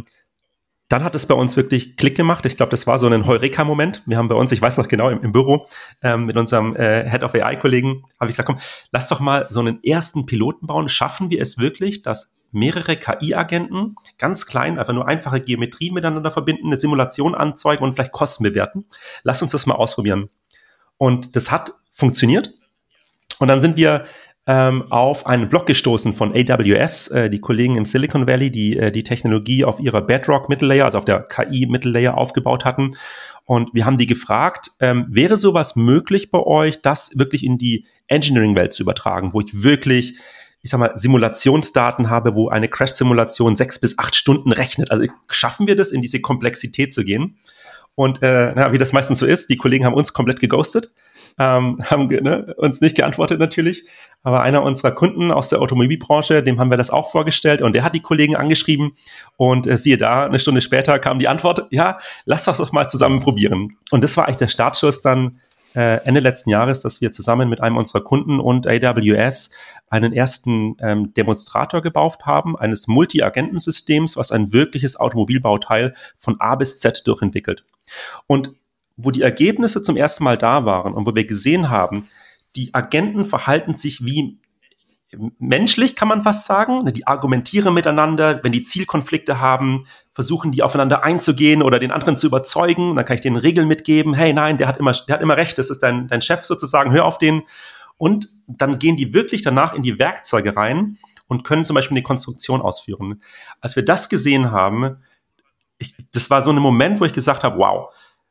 dann hat es bei uns wirklich Klick gemacht. Ich glaube, das war so ein Heureka-Moment. Wir haben bei uns, ich weiß noch genau, im Büro mit unserem Head of AI-Kollegen, habe ich gesagt, komm, lass doch mal so einen ersten Piloten bauen. Schaffen wir es wirklich, dass mehrere KI-Agenten ganz klein, einfach nur einfache Geometrie miteinander verbinden, eine Simulation anzeigen und vielleicht Kosten bewerten? Lass uns das mal ausprobieren. Und das hat funktioniert. Und dann sind wir auf einen Blog gestoßen von AWS, die Kollegen im Silicon Valley, die Technologie auf ihrer Bedrock Middle Layer, also auf der KI Middle Layer aufgebaut hatten. Und wir haben die gefragt, wäre sowas möglich bei euch, das wirklich in die Engineering-Welt zu übertragen, wo ich ich sag mal, Simulationsdaten habe, wo eine Crash-Simulation 6 bis 8 Stunden rechnet. Also schaffen wir das, in diese Komplexität zu gehen? Und wie das meistens so ist, die Kollegen haben uns komplett geghostet, haben uns nicht geantwortet natürlich. Aber einer unserer Kunden aus der Automobilbranche, dem haben wir das auch vorgestellt und der hat die Kollegen angeschrieben und siehe da, eine Stunde später kam die Antwort, ja, lass das doch mal zusammen probieren. Und das war eigentlich der Startschuss dann Ende letzten Jahres, dass wir zusammen mit einem unserer Kunden und AWS einen ersten Demonstrator gebaut haben, eines Multi-Agentensystems, was ein wirkliches Automobilbauteil von A bis Z durchentwickelt. Und wo die Ergebnisse zum ersten Mal da waren und wo wir gesehen haben, die Agenten verhalten sich wie menschlich, kann man fast sagen. Die argumentieren miteinander, wenn die Zielkonflikte haben, versuchen die aufeinander einzugehen oder den anderen zu überzeugen. Und dann kann ich denen Regeln mitgeben. Hey, nein, der hat immer recht. Das ist dein Chef sozusagen. Hör auf den. Und dann gehen die wirklich danach in die Werkzeuge rein und können zum Beispiel eine Konstruktion ausführen. Als wir das gesehen haben, das war so ein Moment, wo ich gesagt habe, wow,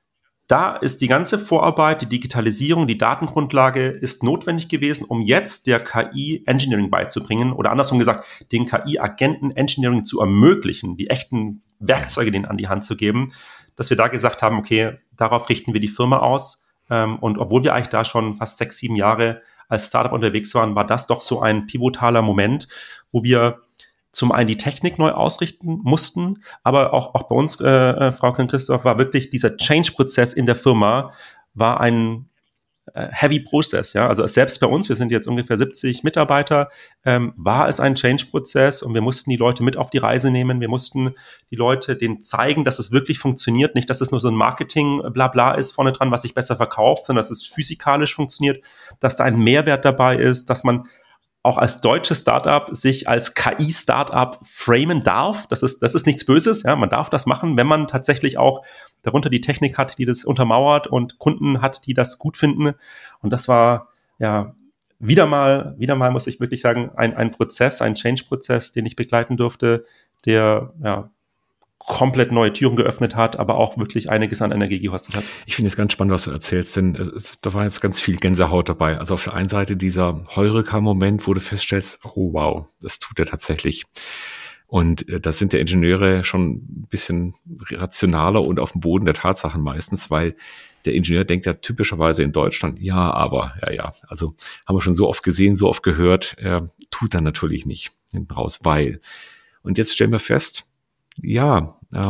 da ist die ganze Vorarbeit, die Digitalisierung, die Datengrundlage ist notwendig gewesen, um jetzt der KI Engineering beizubringen oder andersrum gesagt, den KI-Agenten Engineering zu ermöglichen, die echten Werkzeuge denen an die Hand zu geben, dass wir da gesagt haben, okay, darauf richten wir die Firma aus. Und obwohl wir eigentlich da schon fast 6, 7 Jahre als Startup unterwegs waren, war das doch so ein pivotaler Moment, wo wir zum einen die Technik neu ausrichten mussten, aber auch bei uns, Frauke und Christoph, war wirklich dieser Change-Prozess in der Firma, war ein heavy Prozess. Ja? Also selbst bei uns, wir sind jetzt ungefähr 70 Mitarbeiter, war es ein Change-Prozess und wir mussten die Leute mit auf die Reise nehmen. Wir mussten die Leute denen zeigen, dass es wirklich funktioniert, nicht, dass es nur so ein Marketing-Blabla ist vorne dran, was sich besser verkauft, sondern dass es physikalisch funktioniert, dass da ein Mehrwert dabei ist, dass man auch als deutsches Startup sich als KI-Startup framen darf. Das ist nichts Böses. Ja, man darf das machen, wenn man tatsächlich auch darunter die Technik hat, die das untermauert und Kunden hat, die das gut finden. Und das war ja wieder mal muss ich wirklich sagen, ein Prozess, ein Change-Prozess, den ich begleiten durfte, der ja komplett neue Türen geöffnet hat, aber auch wirklich einiges an Energie gekostet hat. Ich finde es ganz spannend, was du erzählst, denn da war jetzt ganz viel Gänsehaut dabei. Also auf der einen Seite dieser Heureka-Moment, wo du feststellst, oh wow, das tut er tatsächlich. Und da sind die Ingenieure schon ein bisschen rationaler und auf dem Boden der Tatsachen meistens, weil der Ingenieur denkt ja typischerweise in Deutschland, ja, aber, ja. Also haben wir schon so oft gesehen, so oft gehört, tut er natürlich nicht hinten raus, weil. Und jetzt stellen wir fest, ja,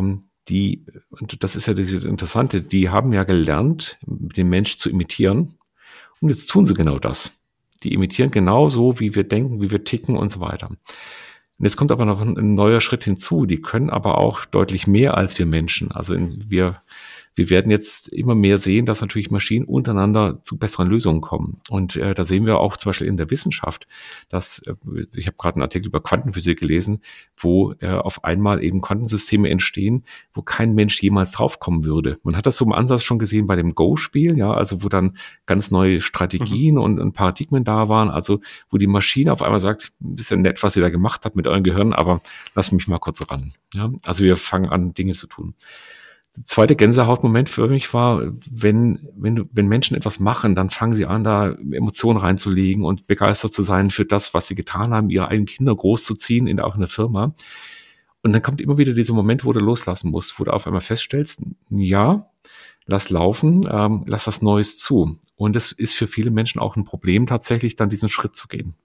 und das ist ja das Interessante, die haben ja gelernt, den Mensch zu imitieren. Und jetzt tun sie genau das. Die imitieren genau so, wie wir denken, wie wir ticken und so weiter. Und jetzt kommt aber noch ein neuer Schritt hinzu. Die können aber auch deutlich mehr als wir Menschen. Also wir werden jetzt immer mehr sehen, dass natürlich Maschinen untereinander zu besseren Lösungen kommen. Und da sehen wir auch zum Beispiel in der Wissenschaft, dass ich habe gerade einen Artikel über Quantenphysik gelesen, wo auf einmal eben Quantensysteme entstehen, wo kein Mensch jemals draufkommen würde. Man hat das so im Ansatz schon gesehen bei dem Go-Spiel, ja, also wo dann ganz neue Strategien und Paradigmen da waren, also wo die Maschine auf einmal sagt, ein bisschen nett, was ihr da gemacht habt mit eurem Gehirn, aber lasst mich mal kurz ran. Ja? Also wir fangen an, Dinge zu tun. Der zweite Gänsehautmoment für mich war, wenn Menschen etwas machen, dann fangen sie an, da Emotionen reinzulegen und begeistert zu sein für das, was sie getan haben, ihre eigenen Kinder großzuziehen, auch in der Firma. Und dann kommt immer wieder dieser Moment, wo du loslassen musst, wo du auf einmal feststellst, ja, lass laufen, lass was Neues zu. Und es ist für viele Menschen auch ein Problem, tatsächlich dann diesen Schritt zu gehen.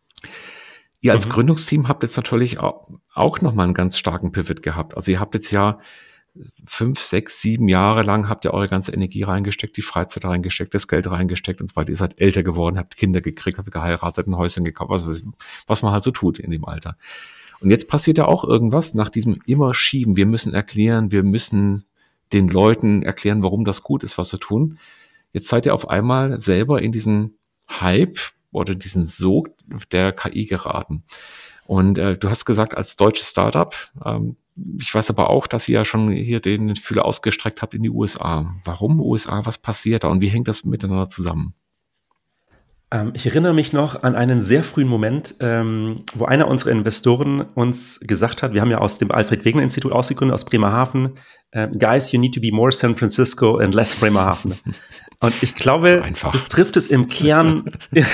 Ihr als Gründungsteam habt jetzt natürlich auch nochmal einen ganz starken Pivot gehabt. Also ihr habt jetzt ja 5, 6, 7 Jahre lang habt ihr eure ganze Energie reingesteckt, die Freizeit reingesteckt, das Geld reingesteckt und so weiter. Ihr seid älter geworden, habt Kinder gekriegt, habt geheiratet, ein Häuschen gekauft, was man halt so tut in dem Alter. Und jetzt passiert ja auch irgendwas nach diesem immer Schieben. Wir müssen erklären, wir müssen den Leuten erklären, warum das gut ist, was sie tun. Jetzt seid ihr auf einmal selber in diesen Hype oder diesen Sog der KI geraten. Und du hast gesagt, als deutsches Startup, ich weiß aber auch, dass ihr ja schon hier den Fühler ausgestreckt habt in die USA. Warum USA? Was passiert da? Und wie hängt das miteinander zusammen? Ich erinnere mich noch an einen sehr frühen Moment, wo einer unserer Investoren uns gesagt hat, wir haben ja aus dem Alfred-Wegener-Institut ausgegründet, aus Bremerhaven, Guys, you need to be more San Francisco and less Bremerhaven. Und ich glaube, das trifft es im Kern,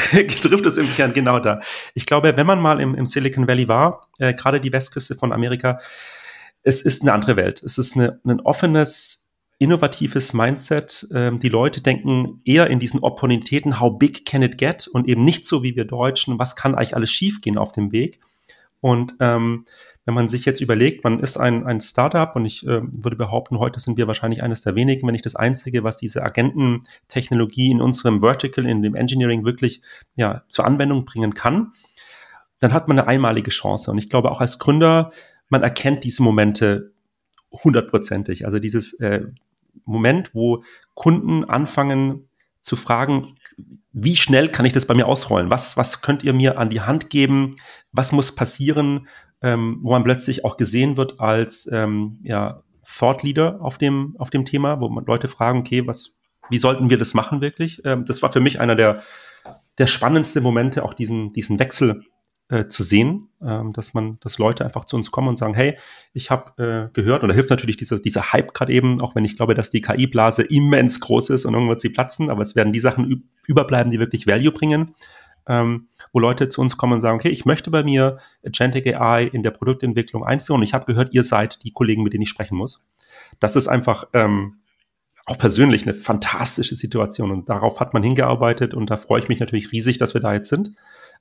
genau da. Ich glaube, wenn man mal im Silicon Valley war, gerade die Westküste von Amerika, es ist eine andere Welt. Es ist ein offenes, innovatives Mindset. Die Leute denken eher in diesen Opportunitäten, how big can it get? Und eben nicht so wie wir Deutschen, was kann eigentlich alles schiefgehen auf dem Weg? Und wenn man sich jetzt überlegt, man ist ein Startup und ich würde behaupten, heute sind wir wahrscheinlich eines der wenigen, wenn nicht das einzige, was diese Agententechnologie in unserem Vertical, in dem Engineering wirklich zur Anwendung bringen kann, dann hat man eine einmalige Chance. Und ich glaube auch als Gründer, man erkennt diese Momente 100%ig. Also dieses Moment, wo Kunden anfangen zu fragen, wie schnell kann ich das bei mir ausrollen? Was könnt ihr mir an die Hand geben? Was muss passieren, wo man plötzlich auch gesehen wird als Thought Leader auf dem Thema, wo man Leute fragen, okay, wie sollten wir das machen wirklich? Das war für mich einer der spannendsten Momente, auch diesen Wechsel zu sehen, dass Leute einfach zu uns kommen und sagen, hey, ich habe gehört, und da hilft natürlich dieser Hype gerade eben, auch wenn ich glaube, dass die KI-Blase immens groß ist und irgendwann wird sie platzen, aber es werden die Sachen überbleiben, die wirklich Value bringen, wo Leute zu uns kommen und sagen, okay, ich möchte bei mir Agentic AI in der Produktentwicklung einführen und ich habe gehört, ihr seid die Kollegen, mit denen ich sprechen muss. Das ist einfach auch persönlich eine fantastische Situation und darauf hat man hingearbeitet und da freue ich mich natürlich riesig, dass wir da jetzt sind.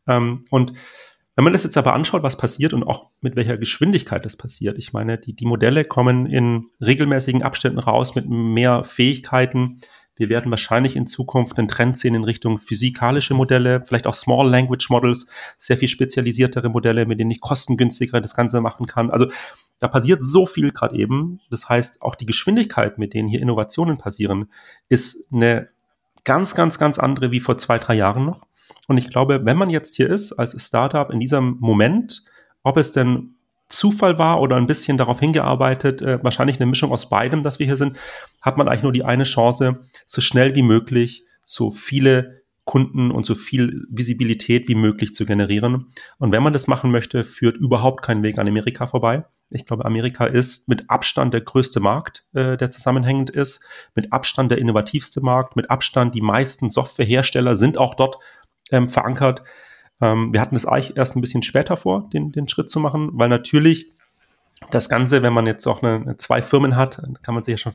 Und wenn man das jetzt aber anschaut, was passiert und auch mit welcher Geschwindigkeit das passiert, ich meine, die Modelle kommen in regelmäßigen Abständen raus mit mehr Fähigkeiten. Wir werden wahrscheinlich in Zukunft einen Trend sehen in Richtung physikalische Modelle, vielleicht auch Small Language Models, sehr viel spezialisiertere Modelle, mit denen ich kostengünstiger das Ganze machen kann. Also da passiert so viel gerade eben. Das heißt, auch die Geschwindigkeit, mit denen hier Innovationen passieren, ist eine ganz, ganz, ganz andere wie vor 2-3 Jahren noch. Und ich glaube, wenn man jetzt hier ist als Startup in diesem Moment, ob es denn Zufall war oder ein bisschen darauf hingearbeitet, wahrscheinlich eine Mischung aus beidem, dass wir hier sind, hat man eigentlich nur die eine Chance, so schnell wie möglich so viele Kunden und so viel Visibilität wie möglich zu generieren. Und wenn man das machen möchte, führt überhaupt kein Weg an Amerika vorbei. Ich glaube, Amerika ist mit Abstand der größte Markt, der zusammenhängend ist, mit Abstand der innovativste Markt, mit Abstand die meisten Softwarehersteller sind auch dort verankert. Wir hatten es eigentlich erst ein bisschen später vor, den Schritt zu machen, weil natürlich das Ganze, wenn man jetzt auch eine 2 Firmen hat, kann man sich ja schon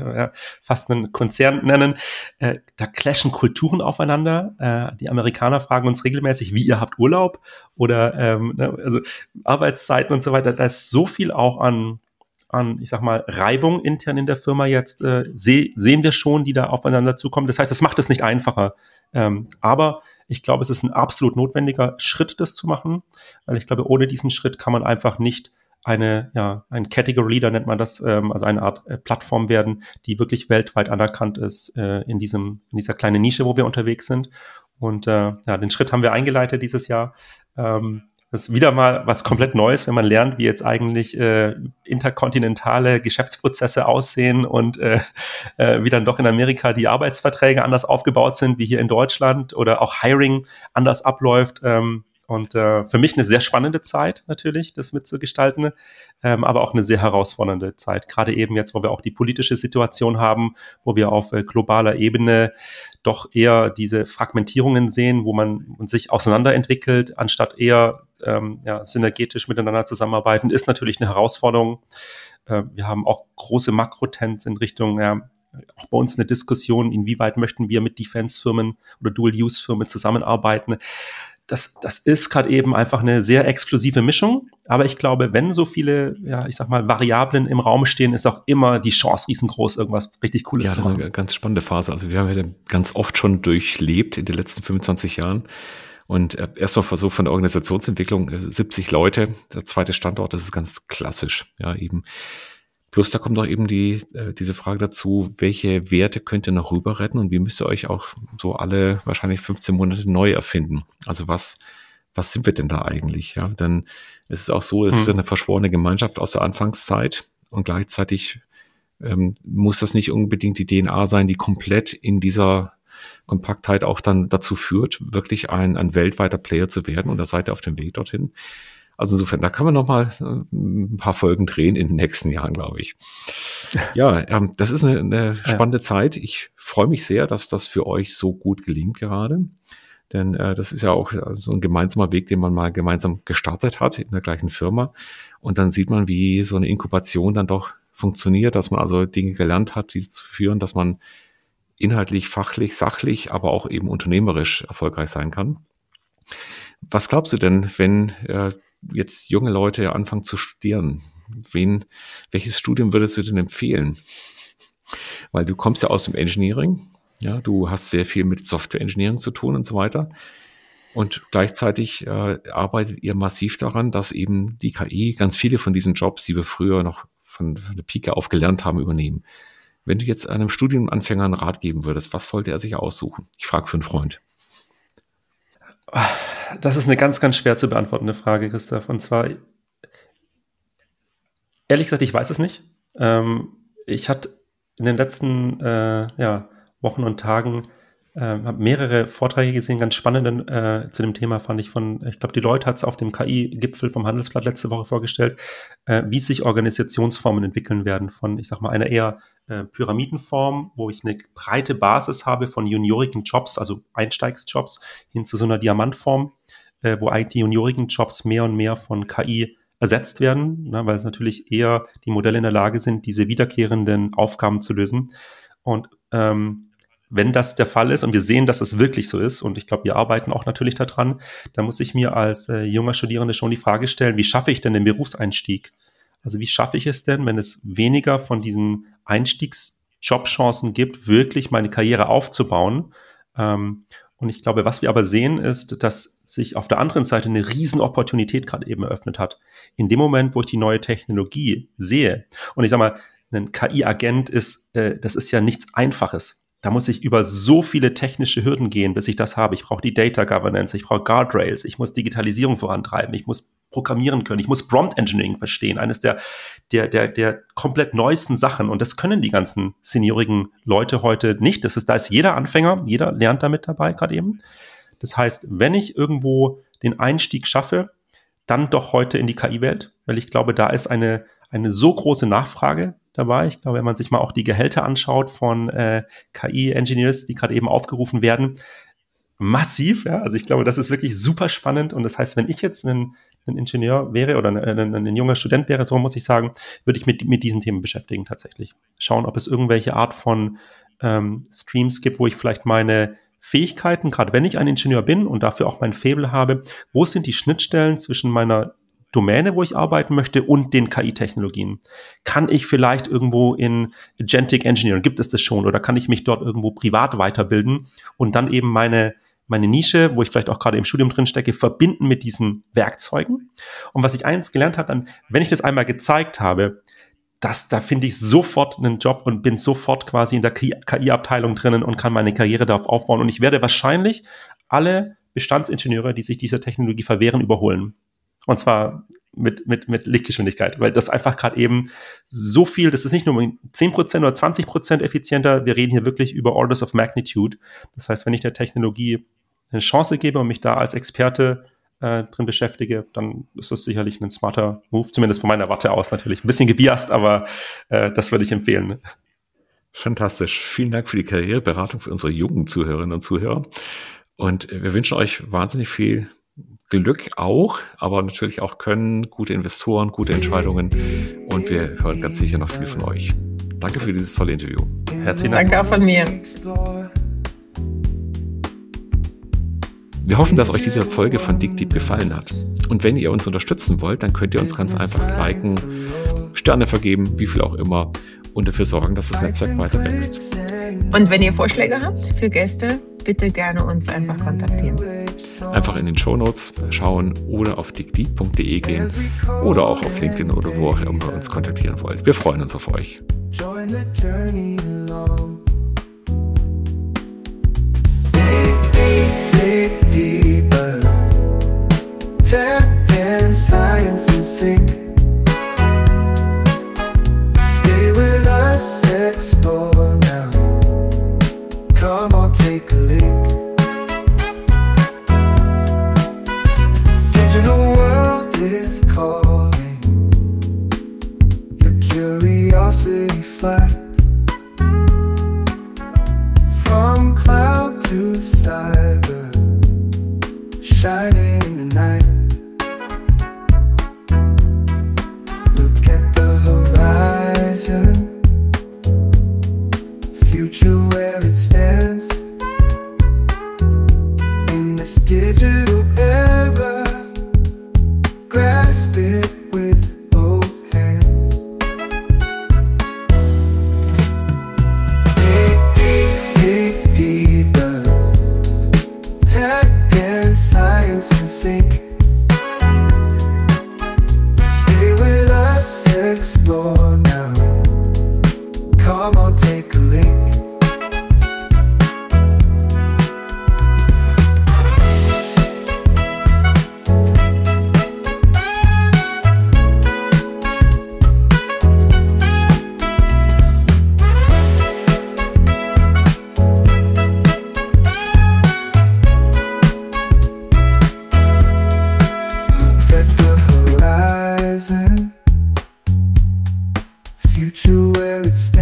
fast einen Konzern nennen, da clashen Kulturen aufeinander. Die Amerikaner fragen uns regelmäßig, wie ihr habt Urlaub oder also Arbeitszeiten und so weiter. Da ist so viel auch an ich sag mal, Reibung intern in der Firma jetzt sehen wir schon, die da aufeinander zukommen. Das heißt, das macht es nicht einfacher. Aber ich glaube, es ist ein absolut notwendiger Schritt, das zu machen, weil ich glaube, ohne diesen Schritt kann man einfach nicht ein Category Leader nennt man das, also eine Art Plattform werden, die wirklich weltweit anerkannt ist in dieser kleinen Nische, wo wir unterwegs sind. Und den Schritt haben wir eingeleitet dieses Jahr. Das ist wieder mal was komplett Neues, wenn man lernt, wie jetzt eigentlich interkontinentale Geschäftsprozesse aussehen und wie dann doch in Amerika die Arbeitsverträge anders aufgebaut sind, wie hier in Deutschland oder auch Hiring anders abläuft. Und für mich eine sehr spannende Zeit natürlich, das mitzugestalten, aber auch eine sehr herausfordernde Zeit. Gerade eben jetzt, wo wir auch die politische Situation haben, wo wir auf globaler Ebene doch eher diese Fragmentierungen sehen, wo man sich auseinanderentwickelt, anstatt eher synergetisch miteinander zusammenarbeiten, ist natürlich eine Herausforderung. Wir haben auch große Makrotrends in Richtung, auch bei uns eine Diskussion, inwieweit möchten wir mit Defense-Firmen oder Dual-Use-Firmen zusammenarbeiten. Das ist gerade eben einfach eine sehr explosive Mischung. Aber ich glaube, wenn so viele, Variablen im Raum stehen, ist auch immer die Chance riesengroß, irgendwas richtig Cooles zu machen. Ja, das ist eine ganz spannende Phase. Also wir haben ja ganz oft schon durchlebt in den letzten 25 Jahren. Und erst noch so von der Organisationsentwicklung, 70 Leute, der zweite Standort, das ist ganz klassisch, ja, eben. Plus da kommt auch eben diese Frage dazu, welche Werte könnt ihr noch rüber retten und wie müsst ihr euch auch so alle wahrscheinlich 15 Monate neu erfinden? Also was sind wir denn da eigentlich? Ja, denn es ist auch so, es ist eine verschworene Gemeinschaft aus der Anfangszeit und gleichzeitig muss das nicht unbedingt die DNA sein, die komplett in dieser Kompaktheit auch dann dazu führt, wirklich ein weltweiter Player zu werden. Und da seid ihr auf dem Weg dorthin. Also insofern, da kann man noch mal ein paar Folgen drehen in den nächsten Jahren, glaube ich. Ja, das ist eine spannende Zeit. Ich freue mich sehr, dass das für euch so gut gelingt gerade. Denn das ist ja auch so ein gemeinsamer Weg, den man mal gemeinsam gestartet hat in der gleichen Firma. Und dann sieht man, wie so eine Inkubation dann doch funktioniert, dass man also Dinge gelernt hat, die zu führen, dass man inhaltlich, fachlich, sachlich, aber auch eben unternehmerisch erfolgreich sein kann. Was glaubst du denn, wenn jetzt junge Leute anfangen zu studieren? Welches Studium würdest du denn empfehlen? Weil du kommst ja aus dem Engineering, ja, du hast sehr viel mit Software Engineering zu tun und so weiter. Und gleichzeitig arbeitet ihr massiv daran, dass eben die KI ganz viele von diesen Jobs, die wir früher noch von der Pike auf gelernt haben, übernehmen. Wenn du jetzt einem Studienanfänger einen Rat geben würdest, was sollte er sich aussuchen? Ich frage für einen Freund. Das ist eine ganz, ganz schwer zu beantwortende Frage, Christoph. Und zwar, ehrlich gesagt, ich weiß es nicht. Ich hatte in den letzten Wochen und Tagen habe mehrere Vorträge gesehen, ganz spannende zu dem Thema fand ich ich glaube, Deloitte hat es auf dem KI-Gipfel vom Handelsblatt letzte Woche vorgestellt, wie sich Organisationsformen entwickeln werden von, ich sag mal, einer eher Pyramidenform, wo ich eine breite Basis habe von juniorigen Jobs, also Einsteigsjobs, hin zu so einer Diamantform, wo eigentlich die juniorigen Jobs mehr und mehr von KI ersetzt werden, weil es natürlich eher die Modelle in der Lage sind, diese wiederkehrenden Aufgaben zu lösen. Und wenn das der Fall ist und wir sehen, dass es wirklich so ist, und ich glaube, wir arbeiten auch natürlich daran, dann muss ich mir als junger Studierende schon die Frage stellen, wie schaffe ich denn den Berufseinstieg? Also wie schaffe ich es denn, wenn es weniger von diesen Einstiegsjobchancen gibt, wirklich meine Karriere aufzubauen? Und ich glaube, was wir aber sehen, ist, dass sich auf der anderen Seite eine Riesenopportunität gerade eben eröffnet hat. In dem Moment, wo ich die neue Technologie sehe, und ich sage mal, ein KI-Agent das ist ja nichts Einfaches. Da muss ich über so viele technische Hürden gehen, bis ich das habe. Ich brauche die Data Governance, ich brauche Guardrails, ich muss Digitalisierung vorantreiben, ich muss programmieren können, ich muss Prompt Engineering verstehen, eines der komplett neuesten Sachen. Und das können die ganzen seniorigen Leute heute nicht. Da ist jeder Anfänger, jeder lernt damit dabei gerade eben. Das heißt, wenn ich irgendwo den Einstieg schaffe, dann doch heute in die KI-Welt, weil ich glaube, da ist eine so große Nachfrage dabei. Ich glaube, wenn man sich mal auch die Gehälter anschaut von KI-Engineers, die gerade eben aufgerufen werden, massiv. Ja? Also ich glaube, das ist wirklich super spannend. Und das heißt, wenn ich jetzt ein Ingenieur wäre oder ein junger Student wäre, so muss ich sagen, würde ich mit diesen Themen beschäftigen tatsächlich. Schauen, ob es irgendwelche Art von Streams gibt, wo ich vielleicht meine Fähigkeiten, gerade wenn ich ein Ingenieur bin und dafür auch mein Faible habe, wo sind die Schnittstellen zwischen meiner Domäne, wo ich arbeiten möchte und den KI-Technologien. Kann ich vielleicht irgendwo in Agentic Engineering, gibt es das schon, oder kann ich mich dort irgendwo privat weiterbilden und dann eben meine Nische, wo ich vielleicht auch gerade im Studium drin stecke, verbinden mit diesen Werkzeugen. Und was ich eins gelernt habe, dann, wenn ich das einmal gezeigt habe, da finde ich sofort einen Job und bin sofort quasi in der KI-Abteilung drinnen und kann meine Karriere darauf aufbauen. Und ich werde wahrscheinlich alle Bestandsingenieure, die sich dieser Technologie verwehren, überholen. Und zwar mit Lichtgeschwindigkeit, weil das einfach gerade eben so viel, das ist nicht nur 10% oder 20% effizienter, wir reden hier wirklich über Orders of Magnitude. Das heißt, wenn ich der Technologie eine Chance gebe und mich da als Experte drin beschäftige, dann ist das sicherlich ein smarter Move, zumindest von meiner Warte aus natürlich. Ein bisschen gebiased, aber das würde ich empfehlen. Fantastisch. Vielen Dank für die Karriereberatung für unsere jungen Zuhörerinnen und Zuhörer. Und wir wünschen euch wahnsinnig viel Glück auch, aber natürlich auch Können, gute Investoren, gute Entscheidungen, und wir hören ganz sicher noch viel von euch. Danke für dieses tolle Interview. Herzlichen Dank. Danke auch von mir. Wir hoffen, dass euch diese Folge von DigDeep gefallen hat. Und wenn ihr uns unterstützen wollt, dann könnt ihr uns ganz einfach liken, Sterne vergeben, wie viel auch immer, und dafür sorgen, dass das Netzwerk weiter wächst. Und wenn ihr Vorschläge habt für Gäste, bitte gerne uns einfach kontaktieren. Einfach in den Shownotes schauen oder auf digdeep.de gehen oder auch auf LinkedIn oder wo auch immer ihr uns kontaktieren wollt. Wir freuen uns auf euch. Stay with us, explore now. Come on, take digital era. Grasp it with both hands. Dig deeper. Tech and science in sync. Stay with us, explore now. Come on, take a link. Future where it's